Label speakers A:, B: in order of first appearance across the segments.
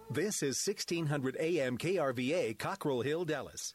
A: This is 1600 AM KRVA, Cockrell Hill, Dallas.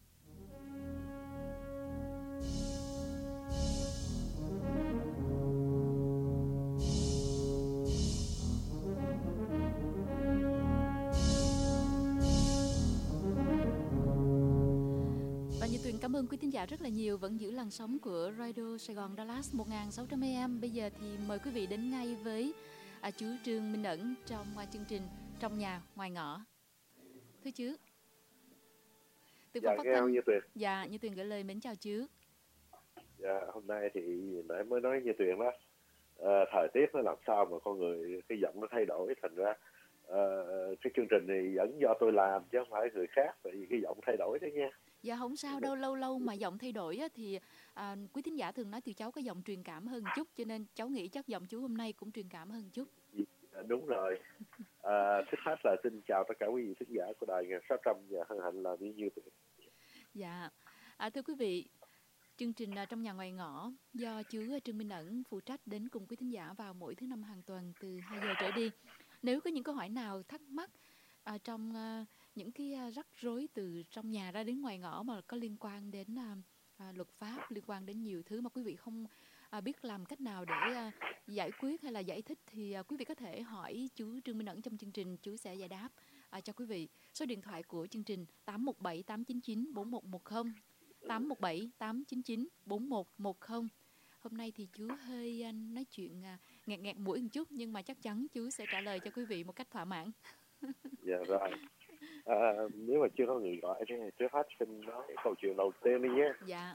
B: Và Như Tuyền cảm ơn quý thính giả rất là nhiều vẫn giữ làn sóng của Radio Sài Gòn Dallas 1600 AM. Bây giờ thì mời quý vị đến ngay với chú Trương Minh Ẩn trong chương trình Trong Nhà Ngoài Ngõ. Thưa chú. Từ phòng phát thanh.
C: Như Tuyền.
B: Dạ, Như Tuyền gửi lời mến chào chú.
C: Dạ, hôm nay thì nãy mới nói Như Tuyền đó, thời tiết nó làm sao mà con người cái giọng nó thay đổi, thành ra cái chương trình này vẫn do tôi làm chứ không phải người khác, tại vì cái giọng thay đổi đấy nha.
B: Dạ không sao đâu, lâu mà giọng thay đổi á, thì quý thính giả thường nói từ cháu có giọng truyền cảm hơn chút, cho nên cháu nghĩ chắc giọng chú hôm nay cũng truyền cảm hơn chút.
C: Đúng rồi. Trước hết là xin chào tất cả quý vị thính giả của đài 1600 và hân hạnh là Như Tuyền.
B: Dạ, thưa quý vị, chương trình Trong Nhà Ngoài Ngõ do chú Trương Minh Ẩn phụ trách đến cùng quý thính giả vào mỗi thứ năm hàng tuần từ 2 giờ trở đi. Nếu có những câu hỏi nào thắc mắc trong những cái rắc rối từ trong nhà ra đến ngoài ngõ mà có liên quan đến luật pháp, liên quan đến nhiều thứ mà quý vị không biết làm cách nào để giải quyết hay là giải thích, thì quý vị có thể hỏi chú Trương Minh Ẩn trong chương trình, chú sẽ giải đáp cho quý vị. Số điện thoại của chương trình 817 899 4110, 817 899 4110. Hôm nay thì chú hơi nói chuyện ngẹt mũi một chút, nhưng mà chắc chắn chú sẽ trả lời cho quý vị một cách thỏa mãn.
C: Dạ rồi. Nếu mà chưa có người gọi thì trước hết xin nói câu chuyện đầu tiên đi nhé.
B: Dạ.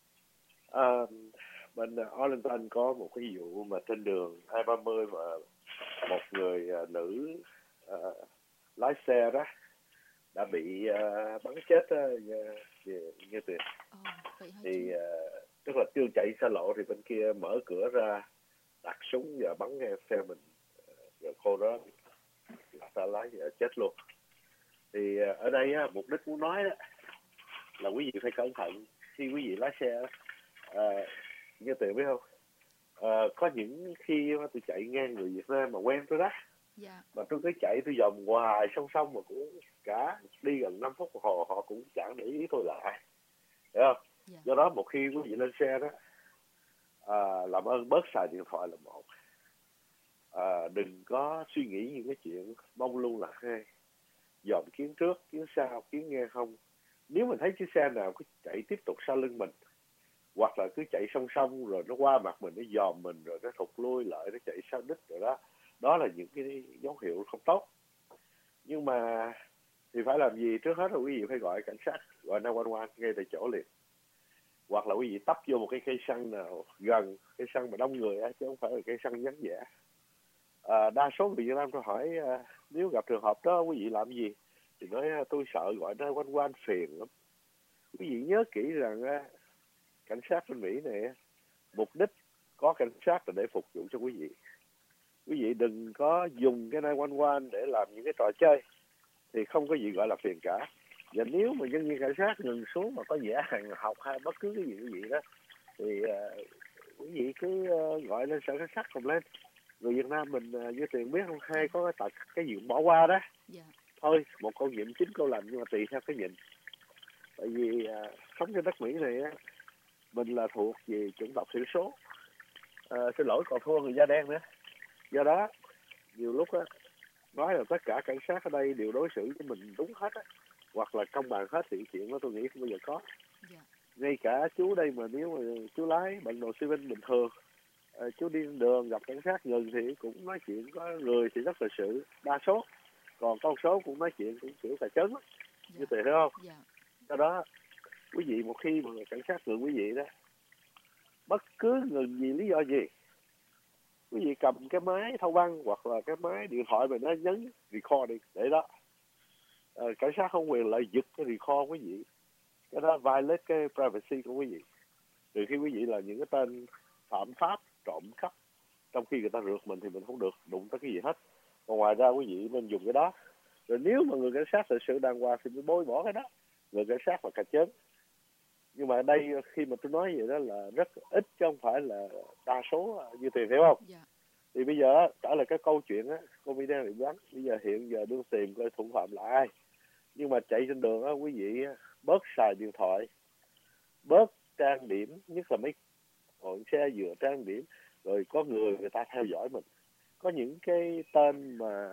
C: Bên Arlington có một cái vụ mà trên đường I-30 và một người nữ lái xe đó đã bị bắn chết như Tuyền. Thì tức là chưa chạy xa lộ thì bên kia mở cửa ra đặt súng và bắn ngay xe mình, rồi cô đó ta lái chết luôn. Thì ở đây mục đích muốn nói đó là quý vị phải cẩn thận khi quý vị lái xe. Như Tuyền biết không, có những khi mà tôi chạy ngang người Việt Nam mà quen tôi đó, mà tôi cứ chạy tôi vòng hoài song mà cũng cả đi gần 5 phút đồng hồ họ cũng chẳng để ý tôi lại, hiểu không? Do đó một khi quý vị lên xe đó, làm ơn bớt xài điện thoại là một, đừng có suy nghĩ những cái chuyện mông lung là hai, dòm kiến trước kiến sau kiến nghe không. Nếu mình thấy chiếc xe nào cứ chạy tiếp tục sau lưng mình, hoặc là cứ chạy song rồi nó qua mặt mình, nó dòm mình rồi nó thụt lui lại, nó chạy sau đít rồi đó, đó là những cái dấu hiệu không tốt. Nhưng mà thì phải làm gì? Trước hết là quý vị phải gọi cảnh sát, gọi 911 ngay tại chỗ liền, hoặc là quý vị tấp vô một cái cây xăng nào gần, cây xăng mà đông người á, chứ không phải là cây xăng vắng vẻ. Đa số người Việt Nam tôi hỏi nếu gặp trường hợp đó quý vị làm gì, thì nói tôi sợ gọi 911 phiền lắm. Quý vị nhớ kỹ rằng cảnh sát bên Mỹ này, mục đích có cảnh sát là để phục vụ cho quý vị. Quý vị đừng có dùng cái 911 để làm những cái trò chơi, thì không có gì gọi là phiền cả. Và nếu mà nhân viên cảnh sát ngừng xuống mà có vẻ hàng học hay bất cứ cái gì quý vị đó, thì quý vị cứ gọi lên sở cảnh sát cùng lên. Người Việt Nam mình như Tuyền biết không, hay có cái tật cái gì bỏ qua đó. Thôi một câu nhiệm 9 câu lành, nhưng mà tùy theo cái nhìn. Tại vì sống trên đất Mỹ này á, mình là thuộc về chủng tộc thiểu số, xin lỗi còn thua người da đen nữa. Do đó nhiều lúc á, nói là tất cả cảnh sát ở đây đều đối xử với mình đúng hết á, hoặc là công bằng hết, thì chuyện đó tôi nghĩ không bao giờ có. Ngay cả chú đây mà nếu mà chú lái bận đồ xi bình bình thường, chú đi đường gặp cảnh sát ngừng thì cũng nói chuyện, có người thì rất là sự đa số, còn con số cũng nói chuyện cũng kiểu cà chấn, như Tuyền thấy không? Do đó quý vị một khi mà cảnh sát ngừng quý vị đó, bất cứ ngừng gì lý do gì, quý vị cầm cái máy thâu băng hoặc là cái máy điện thoại mà nó nhấn recording để đó, cảnh sát không quyền lợi giật cái record quý vị, cái đó violate cái privacy của quý vị. Trừ khi quý vị là những cái tên phạm pháp trộm cắp, trong khi người ta rượt mình thì mình không được đụng tới cái gì hết. Còn ngoài ra quý vị nên dùng cái đó. Rồi nếu mà người cảnh sát thực sự đàng hoàng thì mới bôi bỏ cái đó, người cảnh sát là cà chớn. Nhưng mà ở đây khi mà tôi nói vậy đó là rất ít chứ không phải là đa số, như Tuyền hiểu không? Thì bây giờ á, trở lại cái câu chuyện á, cô Mỹ đang bị bắn. Bây giờ hiện giờ đương tìm coi thủ phạm là ai. Nhưng mà chạy trên đường á, quý vị á, bớt xài điện thoại, bớt trang điểm, nhất là mấy bọn xe vừa trang điểm, rồi có người ta theo dõi mình. Có những cái tên mà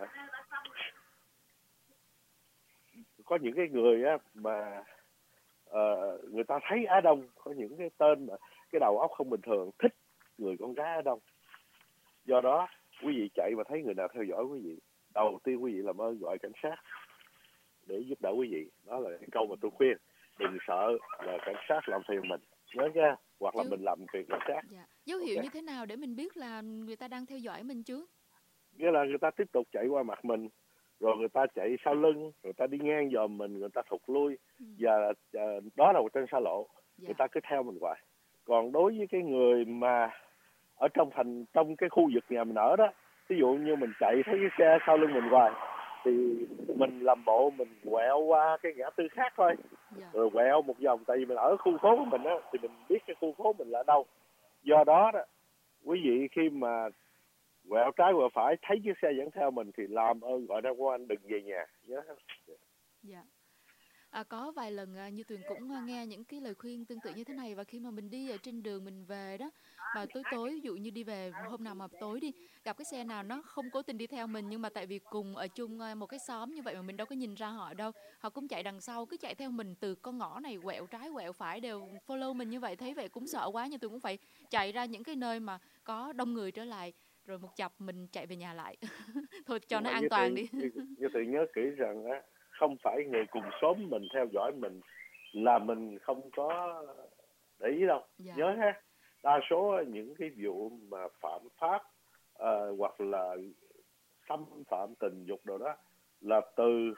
C: có những cái người á mà người ta thấy Á Đông, có những cái tên mà cái đầu óc không bình thường, thích người con gái Á Đông. Do đó quý vị chạy mà thấy người nào theo dõi quý vị, đầu tiên quý vị làm ơn gọi cảnh sát để giúp đỡ quý vị. Đó là cái câu mà tôi khuyên, đừng sợ là cảnh sát làm phiền mình, nhớ nha, hoặc là mình làm phiền cảnh sát.
B: Dạ. Dấu hiệu như thế nào để mình biết là người ta đang theo dõi mình chứ?
C: Nghĩa là người ta tiếp tục chạy qua mặt mình, rồi người ta chạy sau lưng, người ta đi ngang dòm mình, người ta thụt lui, và đó là trên xa lộ, người ta cứ theo mình hoài. Còn đối với cái người mà ở trong cái khu vực nhà mình ở đó, ví dụ như mình chạy thấy cái xe sau lưng mình hoài, thì mình làm bộ mình quẹo qua cái ngã tư khác thôi, rồi quẹo một vòng. Tại vì mình ở khu phố của mình á, thì mình biết cái khu phố mình là đâu. Do đó đó, quý vị khi mà quẹo trái quẹo phải thấy chiếc xe dẫn theo mình thì làm ơn gọi 911, đừng về nhà nhé.
B: Dạ. Có vài lần Như Tuyền cũng nghe những cái lời khuyên tương tự như thế này, và khi mà mình đi ở trên đường mình về đó, và tối ví dụ như đi về hôm nào mà tối đi, gặp cái xe nào nó không cố tình đi theo mình, nhưng mà tại vì cùng ở chung một cái xóm như vậy mà mình đâu có nhìn ra họ đâu, họ cũng chạy đằng sau, cứ chạy theo mình từ con ngõ này quẹo trái quẹo phải đều follow mình như vậy, thấy vậy cũng sợ quá, Như Tuyền cũng phải chạy ra những cái nơi mà có đông người trở lại, rồi một chập mình chạy về nhà lại. Thôi cho nó an toàn đi.
C: Như Tuyền nhớ kỹ rằng á, không phải người cùng xóm mình theo dõi mình là mình không có để ý đâu. Nhớ ha, đa số những cái vụ mà phạm pháp hoặc là xâm phạm tình dục đồ đó là từ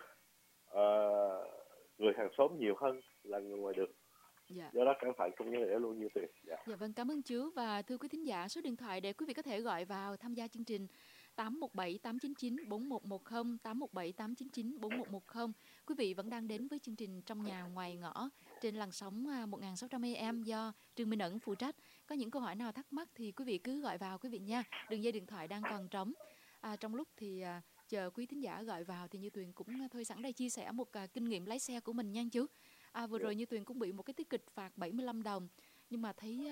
C: người hàng xóm nhiều hơn là người ngoài đường. Do đó cẩn thận không nhớ để luôn như Tuyền.
B: Dạ vâng, cảm ơn chú. Và thưa quý thính giả, số điện thoại để quý vị có thể gọi vào tham gia chương trình 817 899 4110, 817 899 4110. Quý vị vẫn đang đến với chương trình Trong Nhà Ngoài Ngõ trên làn sóng 1600 AM do Trương Minh Ẩn phụ trách. Có những câu hỏi nào thắc mắc thì quý vị cứ gọi vào quý vị nha. Đường dây điện thoại đang còn trống. Trong lúc thì chờ quý thính giả gọi vào thì Như Tuyền cũng thôi sẵn đây chia sẻ một kinh nghiệm lái xe của mình nha chú. Vừa rồi Như Tuyền cũng bị một cái tiết kịch phạt 75 đồng. Nhưng mà thấy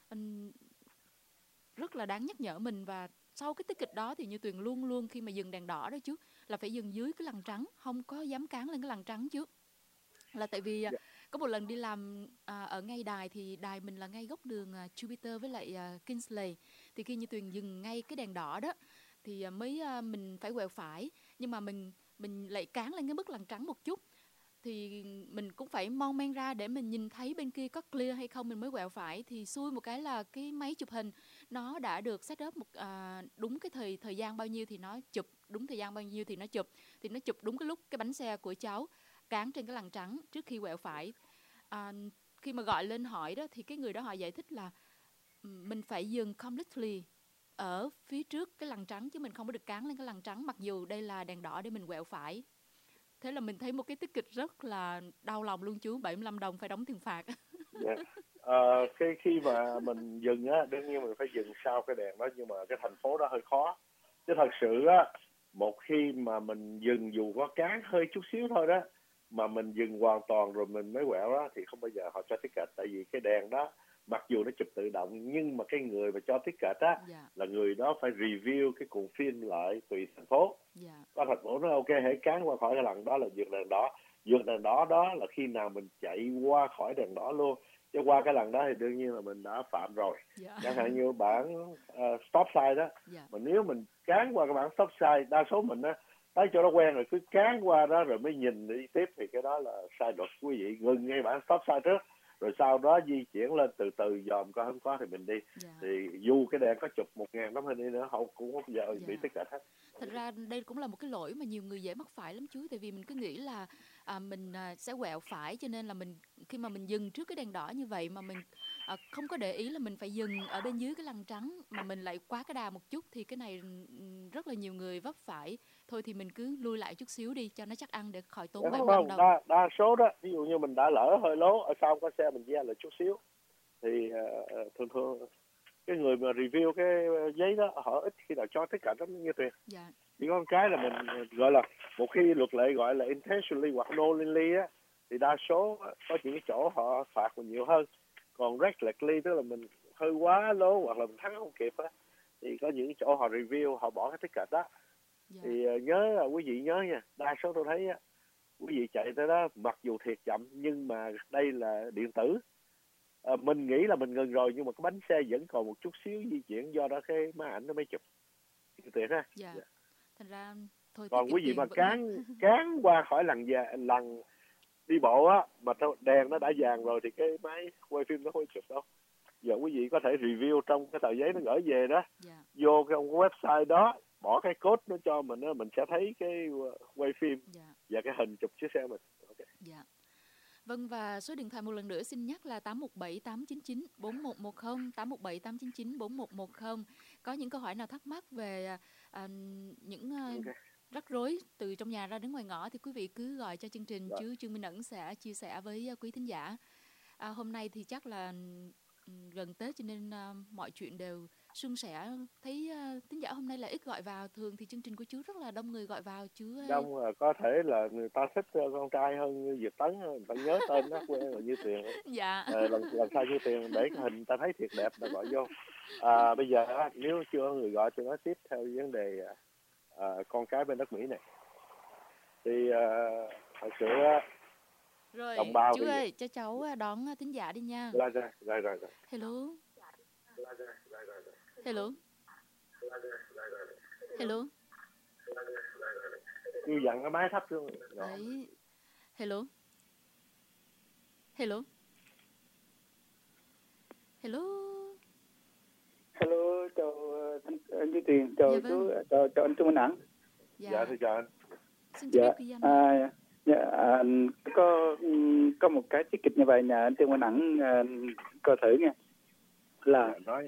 B: rất là đáng nhắc nhở mình, và sau cái tiết kịch đó thì Như Tuyền luôn luôn khi mà dừng đèn đỏ đó chứ là phải dừng dưới cái lằn trắng, không có dám cán lên cái lằn trắng chứ. Là tại vì có một lần đi làm ở ngay đài, thì đài mình là ngay góc đường Jupiter với lại Kingsley, thì khi Như Tuyền dừng ngay cái đèn đỏ đó thì mới mình phải quẹo phải, nhưng mà mình lại cán lên cái bức lằn trắng một chút, thì mình cũng phải mon men ra để mình nhìn thấy bên kia có clear hay không mình mới quẹo phải. Thì xui một cái là cái máy chụp hình nó đã được set up đúng cái thời gian bao nhiêu thì nó chụp, đúng thời gian bao nhiêu thì nó chụp, thì nó chụp đúng cái lúc cái bánh xe của cháu cán trên cái lằn trắng trước khi quẹo phải. Khi mà gọi lên hỏi đó thì cái người đó họ giải thích là mình phải dừng completely ở phía trước cái lằn trắng, chứ mình không có được cán lên cái lằn trắng mặc dù đây là đèn đỏ để mình quẹo phải. Thế là mình thấy một cái tiết kịch rất là đau lòng luôn chú, 75 đồng phải đóng tiền phạt.
C: Cái khi mà mình dừng á, đương nhiên mình phải dừng sau cái đèn đó, nhưng mà cái thành phố đó hơi khó. Chứ thật sự á, một khi mà mình dừng dù có cán hơi chút xíu thôi đó, mà mình dừng hoàn toàn rồi mình mới quẹo đó, thì không bao giờ họ cho ticket. Tại vì cái đèn đó mặc dù nó chụp tự động, nhưng mà cái người mà cho ticket á là người đó phải review cái cuộn phim lại tùy thành phố. Có thành phố nó ok, hãy cán qua khỏi cái lần đó là vượt đèn đỏ. Vượt đèn đỏ đó là khi nào mình chạy qua khỏi đèn đỏ luôn, chứ qua cái lần đó thì đương nhiên là mình đã phạm rồi. Chẳng hạn như bản stop sign đó, mà nếu mình cán qua cái bản stop sign, đa số mình á tới chỗ đó quen rồi, cứ cán qua đó rồi mới nhìn đi tiếp, thì cái đó là sai luật. Quý vị ngừng ngay bản stop sign trước, rồi sau đó di chuyển lên từ từ dòm coi không có thì mình đi. Thì dù cái đèn có chụp 1.000 tấm hình đi nữa, không cũng không bao giờ bị tất cả hết.
B: Thật ra đây cũng là một cái lỗi mà nhiều người dễ mắc phải lắm chú, tại vì mình cứ nghĩ là mình sẽ quẹo phải, cho nên là mình khi mà mình dừng trước cái đèn đỏ như vậy mà mình không có để ý là mình phải dừng ở bên dưới cái lằn trắng, mà mình lại quá cái đà một chút, thì cái này rất là nhiều người vấp phải. Thôi thì mình cứ lui lại chút xíu đi cho nó chắc ăn để khỏi tốn 75 đồng.
C: Đa số đó, ví dụ như mình đã lỡ hơi lố ở sau có xe mình ra là chút xíu thì thường cái người mà review cái giấy đó họ ít khi nào cho tất cả đó như Tuyền.
B: Dạ.
C: Chỉ có một cái là mình gọi là một khi luật lệ gọi là intentionally hoặc knowingly á, thì đa số có những cái chỗ họ phạt mình nhiều hơn. Còn recklessly tức là mình hơi quá lố hoặc là mình thắng không kịp á, thì có những chỗ họ review họ bỏ cái ticket đó.
B: Dạ.
C: Thì nhớ quý vị nhớ nha, đa số tôi thấy á, quý vị chạy tới đó mặc dù thiệt chậm nhưng mà đây là điện tử. Mình nghĩ là mình ngừng rồi nhưng mà cái bánh xe vẫn còn một chút xíu di chuyển, do đó cái máy ảnh nó mới chụp tiền ha.
B: Dạ.
C: Dạ.
B: Thành ra thôi
C: Còn
B: tiết
C: quý vị
B: kiệm
C: mà
B: vẫn
C: cán qua khỏi lần đi bộ á mà đèn nó đã vàng rồi thì cái máy quay phim nó không chụp đâu. Giờ quý vị có thể review trong cái tờ giấy nó gửi về đó.
B: Dạ.
C: Vô cái website đó bỏ cái code nó cho mình đó, mình sẽ thấy cái quay phim.
B: Dạ.
C: Và cái hình chụp chiếc xe mình. Okay.
B: Dạ. Vâng, và số điện thoại một lần nữa xin nhắc là 817 899 4110, 817 899 4110. Có những câu hỏi nào thắc mắc về những
C: Okay.
B: rắc rối từ trong nhà ra đến ngoài ngõ thì quý vị cứ gọi cho chương trình,
C: Rồi.
B: chứ Trương Minh Ẩn sẽ chia sẻ với quý thính giả. Hôm nay thì chắc là gần Tết cho nên mọi chuyện đều suôn sẻ. Thấy thính giả hôm nay là ít gọi vào, thường thì chương trình của chú rất là đông người gọi vào chú.
C: Đông có thể là người ta thích con trai hơn như Việt Tấn, người ta nhớ tên nó quên là Như Tuyền.
B: Dạ.
C: Lần sau Như Tuyền để cái hình ta thấy thiệt đẹp là gọi vô. Bây giờ nếu chưa có người gọi tôi nói tiếp theo vấn đề con cái bên đất Mỹ này. Thì thật sự
B: rồi
C: đồng bào
B: chú ơi, cho cháu đón thính giả đi nha.
C: Rồi.
B: Hello. Hello. Hello.
C: Kêu dặn cái máy thấp xuống.
B: Đấy. Hello. Hello. Hello.
D: Hello, chào anh Duy Tiền, chào
B: Dạ
D: chú,
B: vâng.
D: chào anh Trương Minh Ẩn.
C: Dạ thưa chào anh.
B: Xin chào
D: Dạ.
B: quý anh.
D: Có một cái tiết kịch như vậy nhà anh Trương Minh Ẩn coi thử nha. Là
C: nói.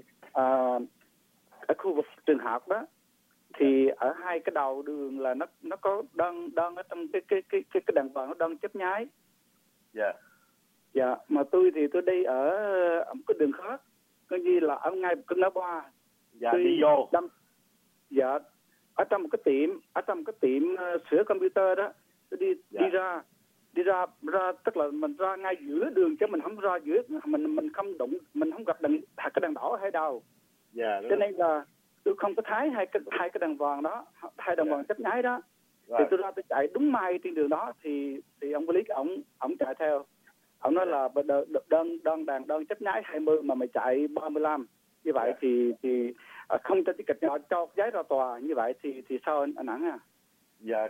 D: Ở khu vực trường học đó thì ở hai cái đầu đường là nó có đơn ở trong cái đèn vàng nó đơn chớp nháy.
C: Dạ.
D: Dạ, mà tôi đi ở một cái đường khác, coi như là ở ngay cái ngã ba.
C: Dạ, đi vô.
D: Dạ, ở trong một cái tiệm sửa computer đó, tôi đi ra tức là mình ra ngay giữa đường chứ mình không ra giữa, mình không đụng, mình không gặp cái đèn đỏ hay đâu.
C: Dạ.
D: Cho nên là tôi không có thấy hai cái đèn vàng đó, hai đèn vàng chớp nháy đó.
C: Rồi.
D: Thì tôi ra tôi chạy đúng mai trên đường đó thì ông police ổng chạy theo. Ông nói là đơn chớp nháy 20 mà mày chạy 35. Như vậy thì không cho ticket nhỏ cho giấy ra tòa, như vậy thì sao anh Ẩn à?
C: Dạ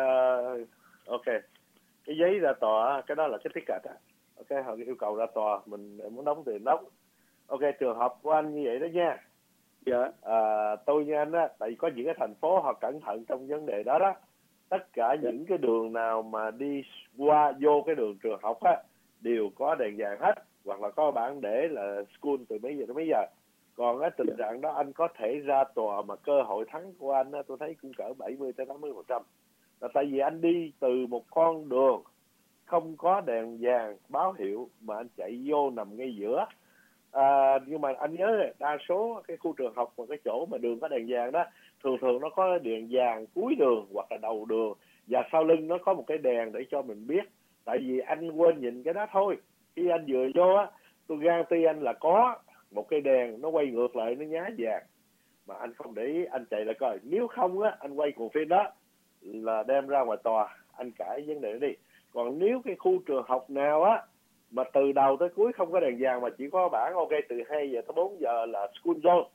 C: ok. Cái giấy ra tòa cái đó là cái ticket á. Ok, họ yêu cầu ra tòa, mình muốn đóng tiền đóng. Ok, trường hợp của anh như vậy đó nha.
D: Dạ.
C: Tôi như anh á, tại vì có những cái thành phố họ cẩn thận trong vấn đề đó đó. Tất cả những cái đường nào mà đi qua vô cái đường trường học á đều có đèn vàng hết, hoặc là có bảng để là school từ mấy giờ đến mấy giờ. Còn cái tình trạng đó anh có thể ra tòa mà cơ hội thắng của anh á, tôi thấy cũng cỡ 70-80%. Là tại vì anh đi từ một con đường không có đèn vàng báo hiệu mà anh chạy vô nằm ngay giữa. Nhưng mà anh nhớ đa số cái khu trường học và cái chỗ mà đường có đèn vàng đó thường nó có đèn vàng cuối đường hoặc là đầu đường, và sau lưng nó có một cái đèn để cho mình biết. Tại vì anh quên nhìn cái đó thôi. Khi anh vừa vô á, tôi guarantee anh là có một cái đèn nó quay ngược lại, nó nhá vàng mà anh không để ý, anh chạy lại coi. Nếu không á, anh quay cuộn phim đó là đem ra ngoài tòa, anh cãi vấn đề đó đi. Còn nếu cái khu trường học nào á mà từ đầu tới cuối không có đèn vàng mà chỉ có bảng ok từ 2 giờ tới 4 giờ là school zone,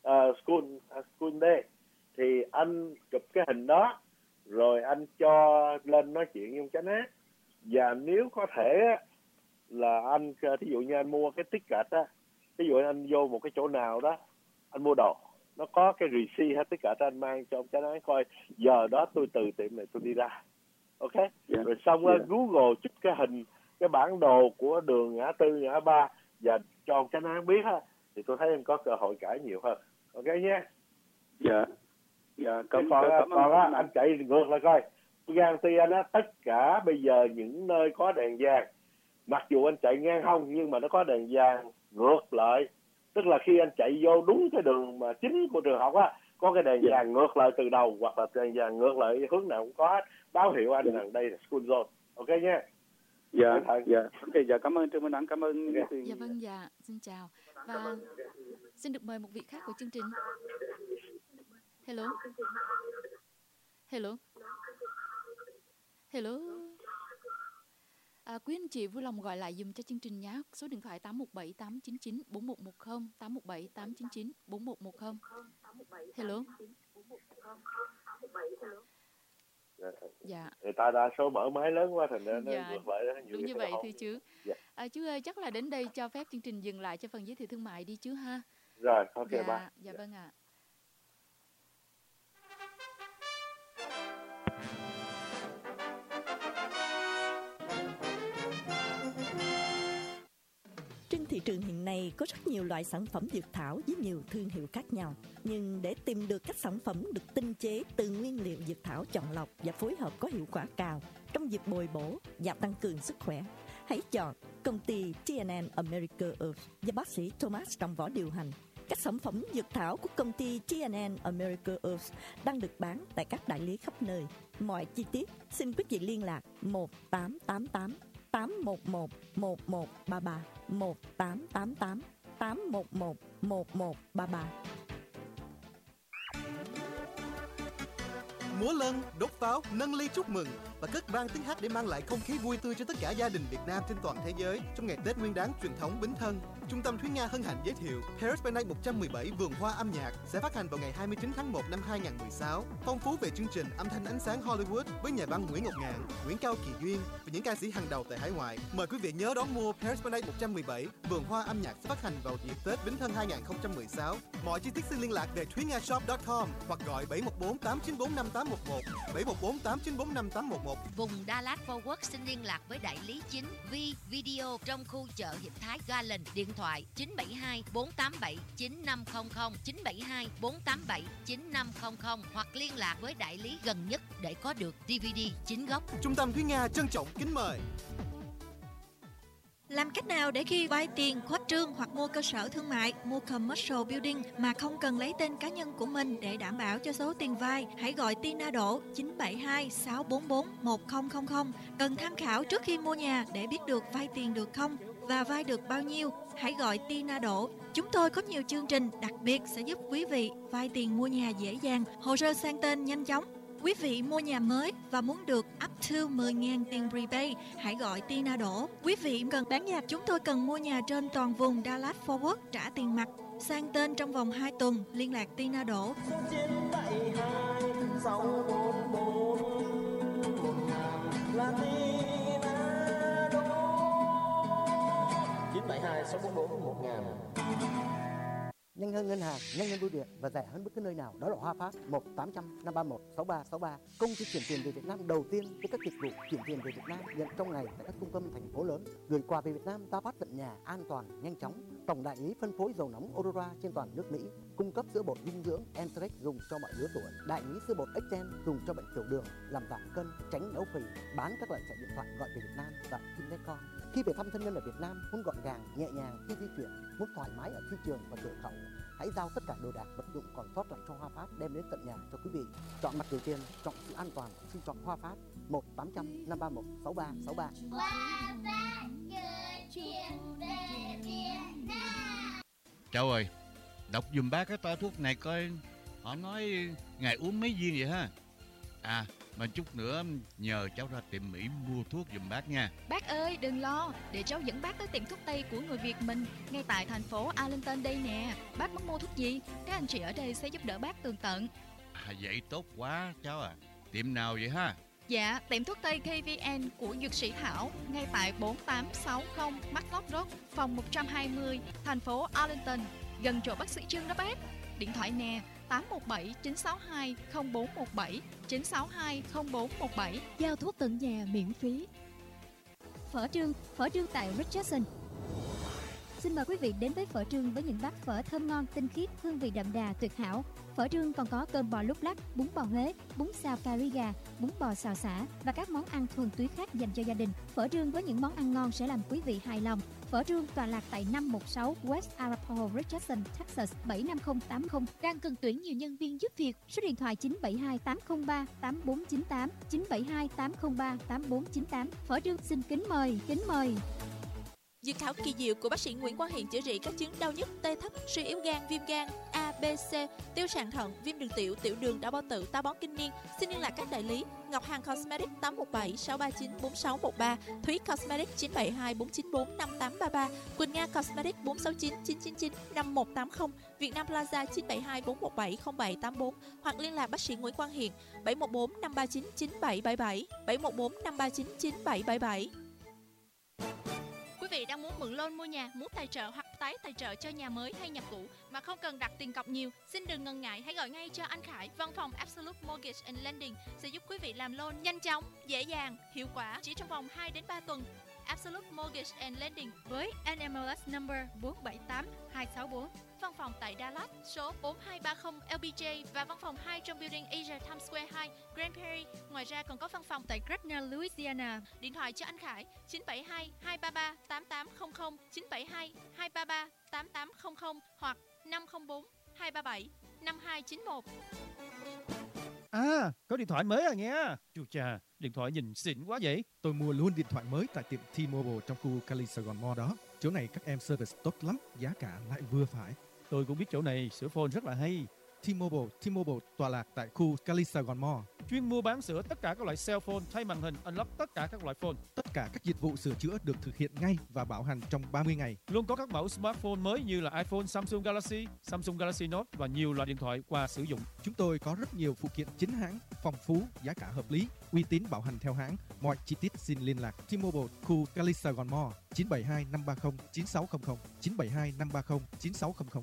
C: school day, thì anh chụp cái hình đó rồi anh cho lên nói chuyện với ông chánh án. Và nếu có thể á, là anh thí dụ như anh mua cái ticket á, ví dụ anh vô một cái chỗ nào đó anh mua đồ, nó có cái receipt hay ticket, anh mang cho ông chánh án coi giờ đó tôi từ tiệm này tôi đi ra. Ok. Rồi xong Google chụp cái hình, cái bản đồ của đường ngã tư ngã ba và cho ông chánh án biết á, thì tôi thấy anh có cơ hội cãi nhiều hơn. Ok nhé.
D: Dạ.
C: Còn anh chạy ngược lại coi. Tôi guarantee anh á, tất cả bây giờ những nơi có đèn vàng, mặc dù anh chạy ngang hông nhưng mà nó có đèn vàng ngược lại Tức là khi anh chạy vô đúng cái đường mà chính của trường học á, có cái đèn vàng ngược lại từ đầu hoặc là đèn vàng ngược lại hướng nào cũng có hết, báo hiệu anh rằng đây là school zone. Ok nhé.
D: Dạ. Ok, dạ cảm ơn Trương Minh Đẳng, cảm ơn.
C: Okay.
B: Dạ vâng, dạ, xin chào. Và xin được mời một vị khác của chương trình. Hello. Quý anh chị vui lòng gọi lại dùm cho chương trình nhé. Số điện thoại 817 899 4110, 817 899 4110. Hello. Dạ.
C: Người ta đa số mở máy lớn quá thành ra nó ngược lại đó.
B: Đúng như vậy thưa chú. Chú ơi, chắc là đến đây cho phép chương trình dừng lại cho phần giới thiệu thương mại đi chú ha.
C: Rồi, ok ba.
B: Dạ vâng ạ.
E: Trên thị trường hiện nay có rất nhiều loại sản phẩm dược thảo với nhiều thương hiệu khác nhau. Nhưng để tìm được các sản phẩm được tinh chế từ nguyên liệu dược thảo chọn lọc và phối hợp có hiệu quả cao trong việc bồi bổ và tăng cường sức khỏe, hãy chọn công ty TNN America Earth do bác sĩ Thomas trong võ điều hành. Các sản phẩm dược thảo của công ty TNN America Earth đang được bán tại các đại lý khắp nơi. Mọi chi tiết xin quý vị liên lạc 1888 811 1133 1888 811 1133.
F: Múa lân, đốt pháo, nâng ly chúc mừng và cất vang tiếng hát để mang lại không khí vui tươi cho tất cả gia đình Việt Nam trên toàn thế giới trong ngày Tết Nguyên đán truyền thống Bính Thân. Trung tâm Thúy Nga hân hạnh giới thiệu Paris by Night 117 vườn hoa âm nhạc sẽ phát hành vào ngày 29 tháng 1 năm 2016. Phong phú về chương trình âm thanh ánh sáng Hollywood với nhà văn Nguyễn Ngọc Ngạn, Nguyễn Cao Kỳ Duyên và những ca sĩ hàng đầu tại hải ngoại. Mời quý vị nhớ đón mua Paris by Night 117 vườn hoa âm nhạc sẽ phát hành vào dịp Tết Bính Thân 2016. Mọi chi tiết xin liên lạc về thuyngashop.com hoặc gọi 714 894 5811 714 894 5811.
G: Vùng Dallas Fort Worth xin liên lạc với đại lý chính Vi Video trong khu chợ Hiệp Thái Garland, điện thoại 972 487 9500 972 487 9500 hoặc liên lạc với đại lý gần nhất để có được DVD chính gốc.
F: Trung tâm Thúy Nga trân trọng kính mời.
H: Làm cách nào để khi vay tiền, khuếch trương hoặc mua cơ sở thương mại, mua commercial building mà không cần lấy tên cá nhân của mình để đảm bảo cho số tiền vay? Hãy gọi Tina Đỗ 972 644 1000. Cần tham khảo trước khi mua nhà để biết được vay tiền được không và vay được bao nhiêu. Hãy gọi Tina Đỗ. Chúng tôi có nhiều chương trình đặc biệt sẽ giúp quý vị vay tiền mua nhà dễ dàng, hồ sơ sang tên nhanh chóng. Quý vị mua nhà mới và muốn được up to 10.000 tiền rebate, hãy gọi Tina Đỗ. Quý vị cần bán nhà, chúng tôi cần mua nhà trên toàn vùng Dallas Fort Worth, trả tiền mặt, sang tên trong vòng 2 tuần, liên lạc Tina Đỗ.
I: 972 644 1000. Nhanh hơn ngân hàng, nhanh hơn bưu điện và rẻ hơn bất cứ nơi nào. Đó là Hoa Phát 1-800-531-6363. Công ty chuyển tiền về Việt Nam đầu tiên với các dịch vụ chuyển tiền về Việt Nam nhận trong ngày tại các trung tâm thành phố lớn. Gửi quà về Việt Nam ta phát tận nhà, an toàn, nhanh chóng. Tổng đại lý phân phối dầu nóng Aurora trên toàn nước Mỹ. Cung cấp sữa bột dinh dưỡng Entrex dùng cho mọi lứa tuổi. Đại lý sữa bột Extend dùng cho bệnh tiểu đường, làm giảm cân, tránh béo phì. Bán các loại thẻ điện thoại gọi về Việt Nam tại Finnetcom. Khi về thăm thân nhân ở Việt Nam, muốn gọn gàng, nhẹ nhàng khi di chuyển, muốn thoải mái ở phi trường và cửa khẩu, hãy giao tất cả đồ đạc vật dụng còn sót lại cho Hoa Phát đem đến tận nhà cho quý vị. Chọn mặt gửi tiền, chọn sự an toàn, xin chọn Hoa Phát 1-800-531-6363.
J: Cháu ơi, đọc dùm bác cái toa thuốc này coi họ nói ngày uống mấy viên vậy ha. À, mà chút nữa nhờ cháu ra tiệm Mỹ mua thuốc giùm bác nha.
K: Bác ơi, đừng lo, để cháu dẫn bác tới tiệm thuốc Tây của người Việt mình, ngay tại thành phố Arlington đây nè. Bác muốn mua thuốc gì, các anh chị ở đây sẽ giúp đỡ bác tường tận.
J: À, vậy tốt quá cháu à. Tiệm nào vậy ha?
K: Dạ, tiệm thuốc Tây KVN của Dược sĩ Thảo, ngay tại 4860 Matlock Road, phòng 120, thành phố Arlington, gần chỗ bác sĩ Trương đó bác. Điện thoại nè, 817-962-0417, 962-0417.
L: Giao thuốc tận nhà miễn phí. Phở Trương tại Richardson. Xin mời quý vị đến với Phở Trương với những bát phở thơm ngon, tinh khiết, hương vị đậm đà tuyệt hảo. Phở Trương còn có cơm bò lúc lắc, bún bò Huế, bún xào cà ri gà, bún bò xào xả và các món ăn thuần túy khác dành cho gia đình. Phở Trương với những món ăn ngon sẽ làm quý vị hài lòng. Phở Trương tọa lạc tại 516 West Arapahoe Richardson, Texas 75080, đang cần tuyển nhiều nhân viên giúp việc. Số điện thoại 972 803 8498, 972 803 8498. Phở Trương xin kính mời, kính mời.
M: Dược thảo kỳ diệu của bác sĩ Nguyễn Quang Hiền chữa trị các chứng đau nhức, tê thấp, suy yếu gan, viêm gan A, B, C, tiêu sàn thận, viêm đường tiểu, tiểu đường, đau bao tử, táo bón kinh niên. Xin liên lạc các đại lý: Ngọc Hằng Cosmetics 817 639 4613, Thúy Cosmetics 972 494 5833, Quỳnh Nga Cosmetics 469 999 5180, Việt Nam Plaza 972 417 0784 hoặc liên lạc bác sĩ Nguyễn Quang Hiền 714 539 9777, 714 539 9777.
K: Quý vị đang muốn mượn loan mua nhà, muốn tài trợ hoặc tái tài trợ cho nhà mới hay nhà cũ mà không cần đặt tiền cọc nhiều, xin đừng ngần ngại, hãy gọi ngay cho anh Khải. Văn phòng Absolute Mortgage and Lending sẽ giúp quý vị làm loan nhanh chóng, dễ dàng, hiệu quả chỉ trong vòng 2 đến 3 tuần. Absolute Mortgage and Lending với NMLS number 478264. Văn phòng tại Dallas số 4230 LBJ và văn phòng 2 trong Building Asia Times Square 2, Grand Prairie. Ngoài ra còn có văn phòng tại Gretna, Louisiana. Điện thoại cho anh Khải 972 233 8800, 972 233 8800 hoặc 504 237 5291.
N: À, có điện thoại mới à nghe. Chú cha, điện thoại nhìn xịn quá vậy.
O: Tôi mua luôn điện thoại mới tại tiệm T-Mobile trong khu Cali Sài Gòn Mall đó. Chỗ này các em service tốt lắm, giá cả lại vừa phải.
N: Tôi cũng biết chỗ này sửa phone rất là hay.
O: T-Mobile tọa lạc tại khu Cali Sài Gòn Mall.
N: Chuyên mua bán sửa tất cả các loại cell phone, thay màn hình, unlock tất cả các loại phone.
O: Tất cả các dịch vụ sửa chữa được thực hiện ngay và bảo hành trong 30 ngày.
N: Luôn có các mẫu smartphone mới như là iPhone, Samsung Galaxy Note và nhiều loại điện thoại qua sử dụng.
O: Chúng tôi có rất nhiều phụ kiện chính hãng, phong phú, giá cả hợp lý, uy tín bảo hành theo hãng. Mọi chi tiết xin liên lạc T-Mobile khu Cali Sài Gòn Mall 972 530 9600, 972 530 9600.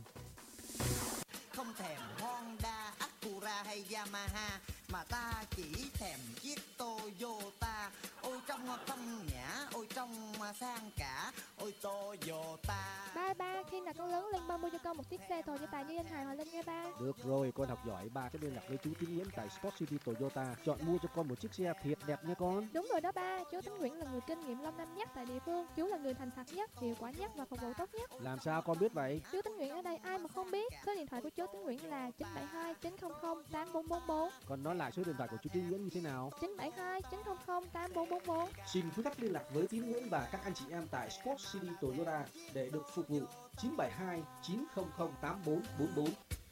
P: Không thèm Honda, Acura hay Yamaha mà ta chỉ thèm chiếc Toyota. Ôi trong phong nhã, ôi trong sang cả, ôi Toyota.
Q: Ba, khi nào con lớn lên ba mua cho con một chiếc xe Toyota như anh Hải Hòa Linh nha ba.
R: Được rồi, con học giỏi, ba sẽ liên lạc với chú Tín Nguyễn tại Sport City Toyota, chọn mua cho con một chiếc xe thiệt đẹp nha con.
Q: Đúng rồi đó ba, chú Tín Nguyễn là người kinh nghiệm lâu năm nhất tại địa phương, chú là người thành thật nhất, hiệu quả nhất và phục vụ tốt nhất.
R: Làm sao con biết vậy?
Q: Chú Tín Nguyễn ở đây ai mà không biết. Số điện thoại của chú Tín Nguyễn là 972 900 8444.
R: Con nói lại số điện thoại của chú Tín Nguyễn như thế nào?
Q: 972 900 8444.
R: Xin quý khách liên lạc với Tín Nguyễn và các anh chị em tại Sport City Toyota để được phục vụ. 972 900 8444.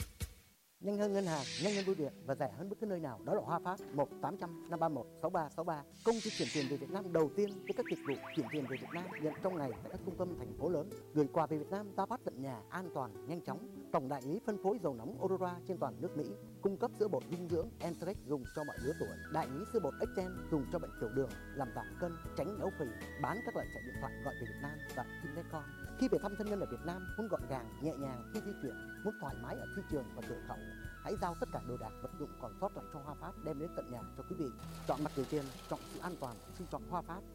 I: Nhanh hơn ngân hàng, nhanh hơn bưu điện và rẻ hơn bất cứ nơi nào. Đó là Hoa Phát 1-800-531-6363. Công ty chuyển tiền về Việt Nam đầu tiên với các dịch vụ chuyển tiền về Việt Nam nhận trong ngày tại các trung tâm thành phố lớn. Gửi quà về Việt Nam ta phát tận nhà, an toàn, nhanh chóng. Tổng đại lý phân phối dầu nóng Aurora trên toàn nước Mỹ. Cung cấp sữa bột dinh dưỡng Entrex dùng cho mọi lứa tuổi. Đại lý sữa bột Extend dùng cho bệnh tiểu đường, làm giảm cân, tránh béo phì. Bán các loại chạy điện thoại gọi về Việt Nam và Intecom. Khi về thăm thân nhân ở Việt Nam, muốn gọn gàng, nhẹ nhàng khi di chuyển, muốn thoải mái ở phi trường và cửa khẩu, hãy giao tất cả đồ đạc vật dụng còn sót lại cho Hoa Phát đem đến tận nhà cho quý vị. Chọn mặt gửi tiền, chọn sự an toàn, xin chọn Hoa Phát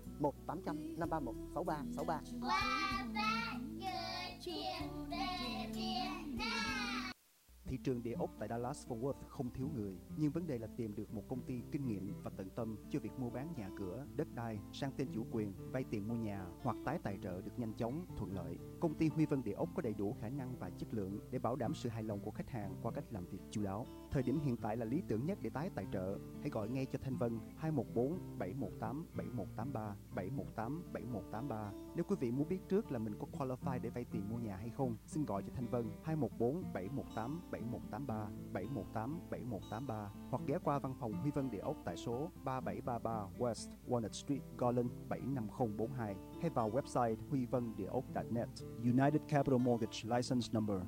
I: 1-800-531-6363.
S: Hoa Phát gửi tiền về Việt Nam.
T: Thị trường địa ốc tại Dallas Fort Worth không thiếu người, nhưng vấn đề là tìm được một công ty kinh nghiệm và tận tâm cho việc mua bán nhà cửa, đất đai, sang tên chủ quyền, vay tiền mua nhà hoặc tái tài trợ được nhanh chóng, thuận lợi. Công ty Huy Vân Địa ốc có đầy đủ khả năng và chất lượng để bảo đảm sự hài lòng của khách hàng qua cách làm việc chu đáo. Thời điểm hiện tại là lý tưởng nhất để tái tài trợ. Hãy gọi ngay cho Thanh Vân 214 718 7183 718 7183. Nếu quý vị muốn biết trước là mình có qualify để vay tiền mua nhà hay không, xin gọi cho Thanh Vân 214 718 7183 718 7183 hoặc ghé qua văn phòng Huy Vân Địa ốc tại số 3733 West Walnut Street, Garland 75042 hay vào website huivandieok.net. United Capital Mortgage License Number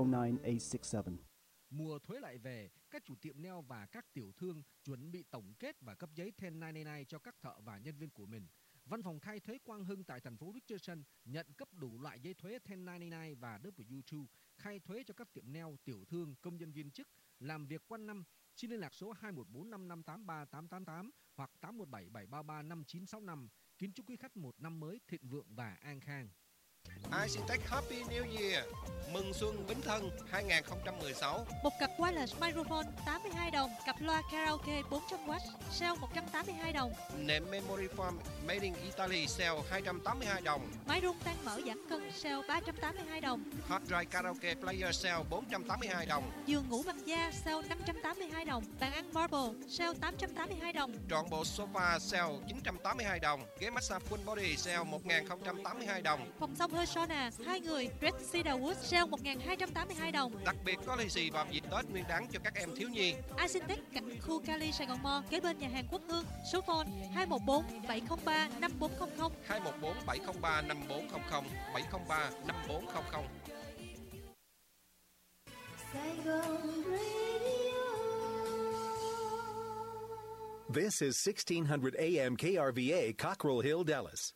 T: 309867.
U: Mùa thuế lại về, các chủ tiệm nail và các tiểu thương chuẩn bị tổng kết và cấp giấy 1099 cho các thợ và nhân viên của mình. Văn phòng khai thuế Quang Hưng tại thành phố Richardson nhận cấp đủ loại giấy thuế 1099 và W2 khai thuế cho các tiệm nail, tiểu thương, công nhân viên chức làm việc quanh năm. Xin liên lạc số 21455838888 hoặc 817-733-5965. Kính chúc quý khách một năm mới thịnh vượng và an khang.
A: Isintech Happy New Year, mừng xuân Bính Thân 2016.
H: Một cặp wireless microphone 82 đồng, cặp loa karaoke 400W sale 182 đồng.
A: Nệm memory foam made in Italy sale 282 đồng.
H: Máy rung tăng mở giảm cân sale 382 đồng.
A: Hard drive karaoke player sale 482 đồng.
H: Giường ngủ bằng da sale 582 đồng. Bàn ăn marble sale 882 đồng.
A: Trọn bộ sofa sale 982 đồng. Ghế massage full body sale 1082 đồng.
H: Phòng xông hơi sauna 2 người Red Cedar Wood sale 1282 đồng.
A: Đặc biệt có lì xì vào dịp Tết Nguyên đán cho các em thiếu nhi.
H: Isintech cạnh khu Cali Sài Gòn Mall, kế bên nhà hàng Quốc Hương. Số phone 214 703 5400.
A: 214 703 5400 703 5400.
V: This is 1600 AM KRVA, Cockrell Hill, Dallas.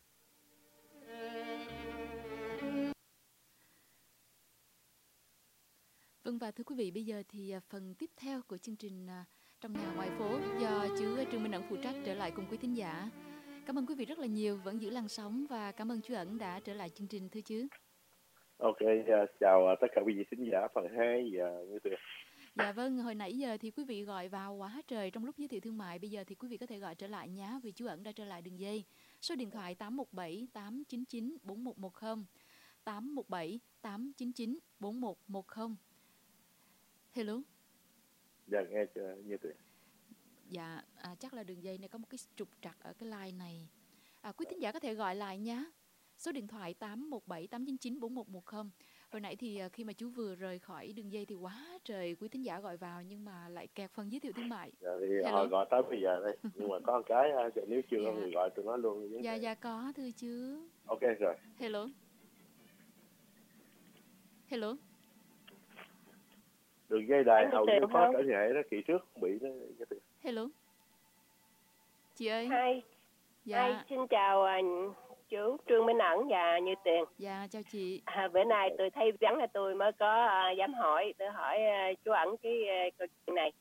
B: Vâng, và thưa quý vị, bây giờ thì phần tiếp theo của chương trình Trong Nhà Ngoài Phố do chú Trương Minh Ẩn phụ trách trở lại cùng quý thính giả. Cảm ơn quý vị rất là nhiều, vẫn giữ làn sóng, và cảm ơn chú Ẩn đã trở lại chương trình, thưa chứ.
C: Ok, chào tất cả quý vị thính giả phần 2 như tuyệt.
B: Dạ vâng, hồi nãy giờ thì quý vị gọi vào quá trời trong lúc giới thiệu thương mại. Bây giờ thì quý vị có thể gọi trở lại nhé, vì chú Ẩn đã trở lại đường dây. Số điện thoại 817 899 4110, 817 899 4110. Hello.
C: Dạ, nghe như tuyệt.
B: Dạ, chắc là đường dây này có một cái trục trặc ở cái line này. Quý thính giả có thể gọi lại nhé. Số điện thoại 817 899 4110. Hồi nãy thì khi mà chú vừa rời khỏi đường dây thì quá trời quý thính giả gọi vào, nhưng mà lại kẹt phần giới thiệu thương mại.
C: Dạ, thì họ gọi tới bây giờ đây. Nhưng mà có một cái nếu chưa có người gọi tôi nói luôn.
B: Dạ có, thưa chứ.
C: Ok rồi.
B: Hello. Hello.
C: Đường dây đài hầu như có trở ngại đó, kỳ trước không bị đó.
B: Hello. Chị ơi.
W: Hai.
B: Dạ.
W: Hai, xin chào chú Trương Minh Ẩn và Như Tuyền.
B: Dạ, chào chị.
W: Bữa nay tôi thấy vắng là tôi mới có dám hỏi. Tôi hỏi chú Ẩn cái câu chuyện này.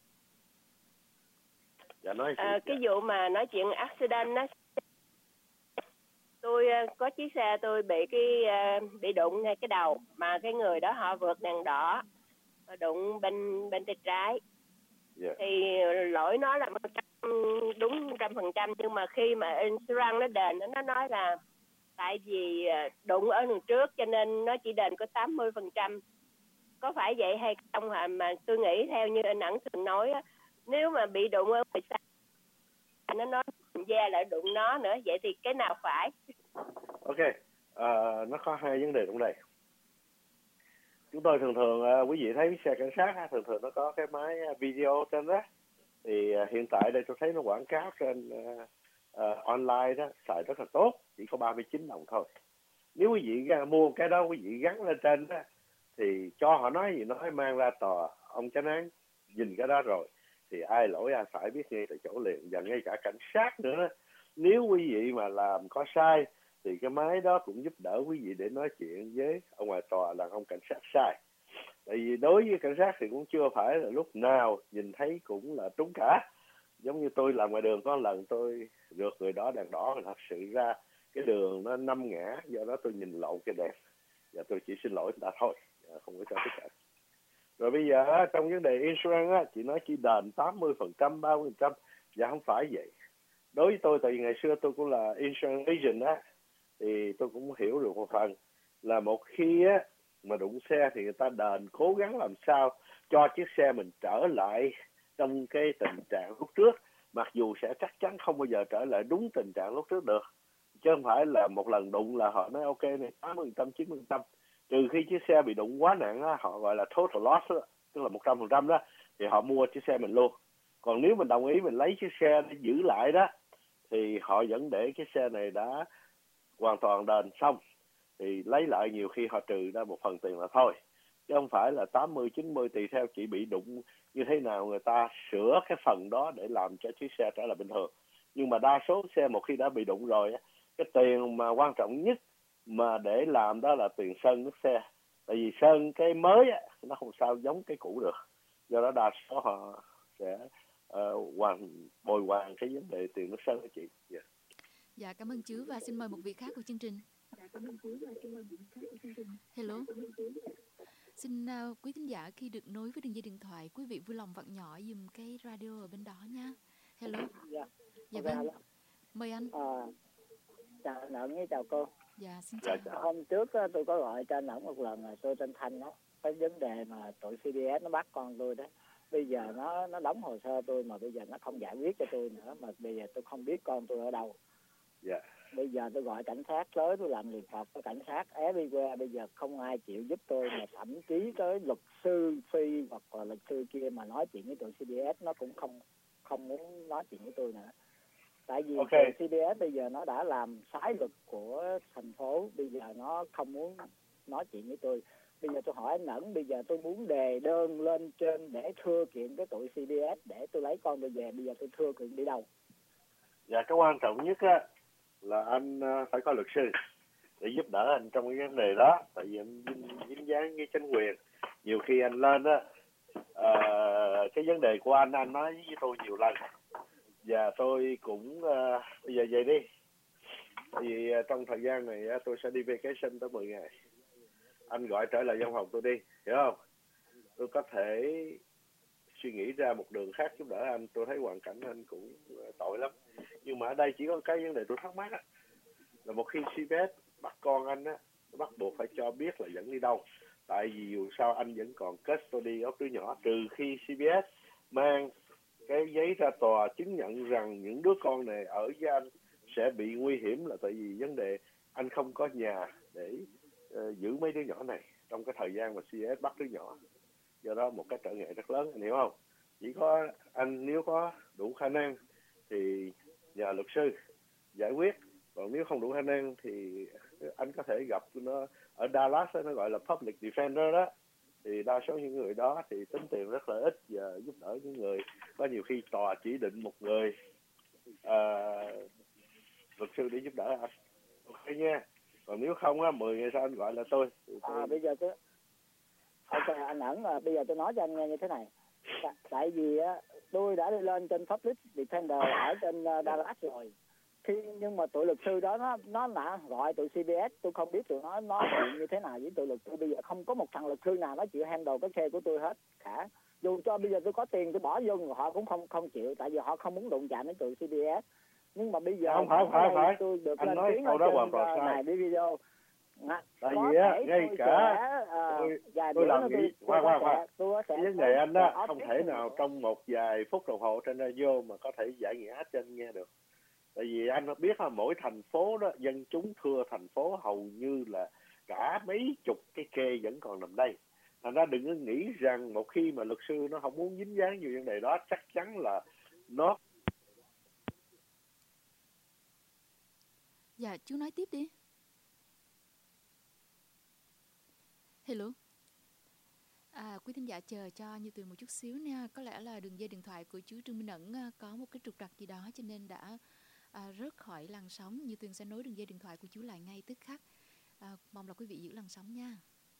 C: Dạ, nói
W: cái vụ mà nói chuyện accident đó. Tôi có chiếc xe tôi bị đụng ngay cái đầu, mà cái người đó họ vượt đèn đỏ, đụng bên tay trái.
C: Yeah.
W: Thì lỗi nó là đúng 100%, nhưng mà khi mà insurance nó đền, nó nói là tại vì đụng ở đường trước cho nên nó chỉ đền có 80%. Có phải vậy hay không hả? Mà tôi nghĩ theo như anh Ẩn thường nói, nếu mà bị đụng ở ngoài xa, nó nói da lại đụng nó nữa, vậy thì cái nào phải?
C: Ok, nó có hai vấn đề trong đây. Chúng tôi thường quý vị thấy xe cảnh sát thường nó có cái máy video trên đó. Thì hiện tại đây tôi thấy nó quảng cáo trên online đó, xài rất là tốt, chỉ có 39 đồng thôi. Nếu quý vị mua cái đó, quý vị gắn lên trên đó, thì cho họ nói gì nói, mang ra tòa, ông chánh án nhìn cái đó rồi thì ai lỗi ai phải biết ngay tại chỗ liền. Và ngay cả cảnh sát nữa đó, nếu quý vị mà làm có sai thì cái máy đó cũng giúp đỡ quý vị để nói chuyện với ông ngoài tòa là ông cảnh sát sai. Tại vì đối với cảnh sát thì cũng chưa phải là lúc nào nhìn thấy cũng là trúng cả. Giống như tôi làm ngoài đường, có lần tôi rượt người đó đèn đỏ, thật sự ra cái đường nó 5 ngã, do đó tôi nhìn lộn cái đèn và tôi chỉ xin lỗi người ta thôi, không có cho tất cả. Rồi bây giờ trong vấn đề insurance chị nói chỉ đền 80%, 30%, và không phải vậy. Đối với tôi, tại vì ngày xưa tôi cũng là insurance agent thì tôi cũng hiểu được một phần là một khi mà đụng xe thì người ta đền cố gắng làm sao cho chiếc xe mình trở lại trong cái tình trạng lúc trước, mặc dù sẽ chắc chắn không bao giờ trở lại đúng tình trạng lúc trước được, chứ không phải là một lần đụng là họ nói ok này 80%, 90%, trừ khi chiếc xe bị đụng quá nặng họ gọi là total loss đó, tức là 100% đó, thì họ mua chiếc xe mình luôn. Còn nếu mình đồng ý mình lấy chiếc xe để giữ lại đó thì họ vẫn để cái xe này đã hoàn toàn đền xong, thì lấy lại nhiều khi họ trừ ra một phần tiền là thôi, chứ không phải là 80, 90, tùy theo chị bị đụng như thế nào người ta sửa cái phần đó để làm cho chiếc xe trở lại bình thường. Nhưng mà đa số xe một khi đã bị đụng rồi, cái tiền mà quan trọng nhất mà để làm đó là tiền sơn nước xe. Tại vì sơn cái mới nó không sao giống cái cũ được, do đó đa số họ sẽ bồi hoàn cái vấn đề tiền nước sơn của chị.
B: Dạ, cảm ơn chú, và xin mời một vị khác của chương trình. Hello. Xin quý thính giả khi được nối với đường dây điện thoại, quý vị vui lòng vặn nhỏ dùm cái radio ở bên đó nha. Hello. Dạ vâng. Mời anh.
D: Chào anh Ẩn với chào cô.
B: Dạ xin chào.
D: Hôm trước tôi có gọi cho anh Ẩn một lần là tôi tên Thanh đó. Cái vấn đề mà tụi CBS nó bắt con tôi đó. Bây giờ nó đóng hồ sơ tôi mà bây giờ nó không giải quyết cho tôi nữa, mà bây giờ tôi không biết con tôi ở đâu.
C: Dạ.
D: Bây giờ tôi gọi cảnh sát tới, tôi làm liền phạt với cảnh sát everywhere, bây giờ không ai chịu giúp tôi, mà thậm chí tới luật sư Phi hoặc là luật sư kia mà nói chuyện với tụi CBS nó cũng không muốn nói chuyện với tôi nữa. Tại vì tụi CBS bây giờ nó đã làm trái luật của thành phố, bây giờ nó không muốn nói chuyện với tôi. Bây giờ tôi hỏi anh Ẩn, bây giờ tôi muốn đề đơn lên trên để thưa kiện cái tụi CBS để tôi lấy con tôi về, bây giờ tôi thưa kiện đi đâu?
C: Dạ, cái quan trọng nhất á là anh phải có luật sư để giúp đỡ anh trong cái vấn đề đó, tại vì anh dính dáng với chính quyền. Nhiều khi anh lên á, cái vấn đề của anh nói với tôi nhiều lần, và tôi cũng bây giờ vậy đi, tại vì trong thời gian này tôi sẽ đi vacation tới 10 ngày. Anh gọi trở lại văn phòng tôi đi, hiểu không? Tôi có thể suy nghĩ ra một đường khác giúp đỡ anh. Tôi thấy hoàn cảnh anh cũng tội lắm, nhưng mà ở đây chỉ có cái vấn đề tôi thắc mắc á, là một khi CBS bắt con anh á, bắt buộc phải cho biết là dẫn đi đâu. Tại vì dù sao anh vẫn còn custody of đứa nhỏ, trừ khi CBS mang cái giấy ra tòa chứng nhận rằng những đứa con này ở với anh sẽ bị nguy hiểm, là tại vì vấn đề anh không có nhà để giữ mấy đứa nhỏ này trong cái thời gian mà CBS bắt đứa nhỏ. Do đó một cái trở ngại rất lớn, anh hiểu không? Chỉ có anh nếu có đủ khả năng thì nhờ luật sư giải quyết, còn nếu không đủ khả năng thì anh có thể gặp nó ở Dallas, nó gọi là public defender đó. Thì đa số những người đó thì tính tiền rất là ít và giúp đỡ những người. Có nhiều khi tòa chỉ định một người luật sư để giúp đỡ anh. Ok nha. Còn nếu không á, 10 ngày sau anh gọi là tôi.
D: Bây giờ anh Ẩn, bây giờ tôi nói cho anh nghe như thế này. Tại vì tôi đã đi lên trên public defender ở trên Dallas rồi. Nhưng mà tụi luật sư đó nó đã gọi tụi CBS, tôi không biết tụi nó nói chuyện như thế nào với tụi luật sư. Bây giờ không có một thằng luật sư nào nó chịu handle cái case của tôi hết cả. Dù cho bây giờ tôi có tiền tôi bỏ vô, họ cũng không chịu, tại vì họ không muốn đụng chạm đến tụi CBS. Nhưng mà bây giờ
C: không phải
D: tôi được
C: anh
D: lên
C: nói
D: tiếng
C: câu đó hoàn toàn sai.
D: này đi video.
C: Tại vì á, ngay cả tôi làm nghĩ qua cái vấn đề anh đó không thể nào trong một vài phút đồng hồ trên radio mà có thể giải nghĩa hết cho anh nghe được. Tại vì anh biết là mỗi thành phố đó, dân chúng thưa thành phố hầu như là cả mấy chục cái kê vẫn còn nằm đây. Thành ra đừng có nghĩ rằng một khi mà luật sư nó không muốn dính dáng nhiều vấn đề đó, chắc chắn là nó...
B: Dạ, chú nói tiếp đi. Hello. Quý thính giả chờ cho Như Tuyền một chút xíu nha. Có lẽ là đường dây điện thoại của chú Trương Minh Ẩn có một cái trục trặc gì đó cho nên đã rớt khỏi làn sóng. Như Tuyền sẽ nối đường dây điện thoại của chú lại ngay tức khắc. Mong là quý vị giữ làn sóng nha.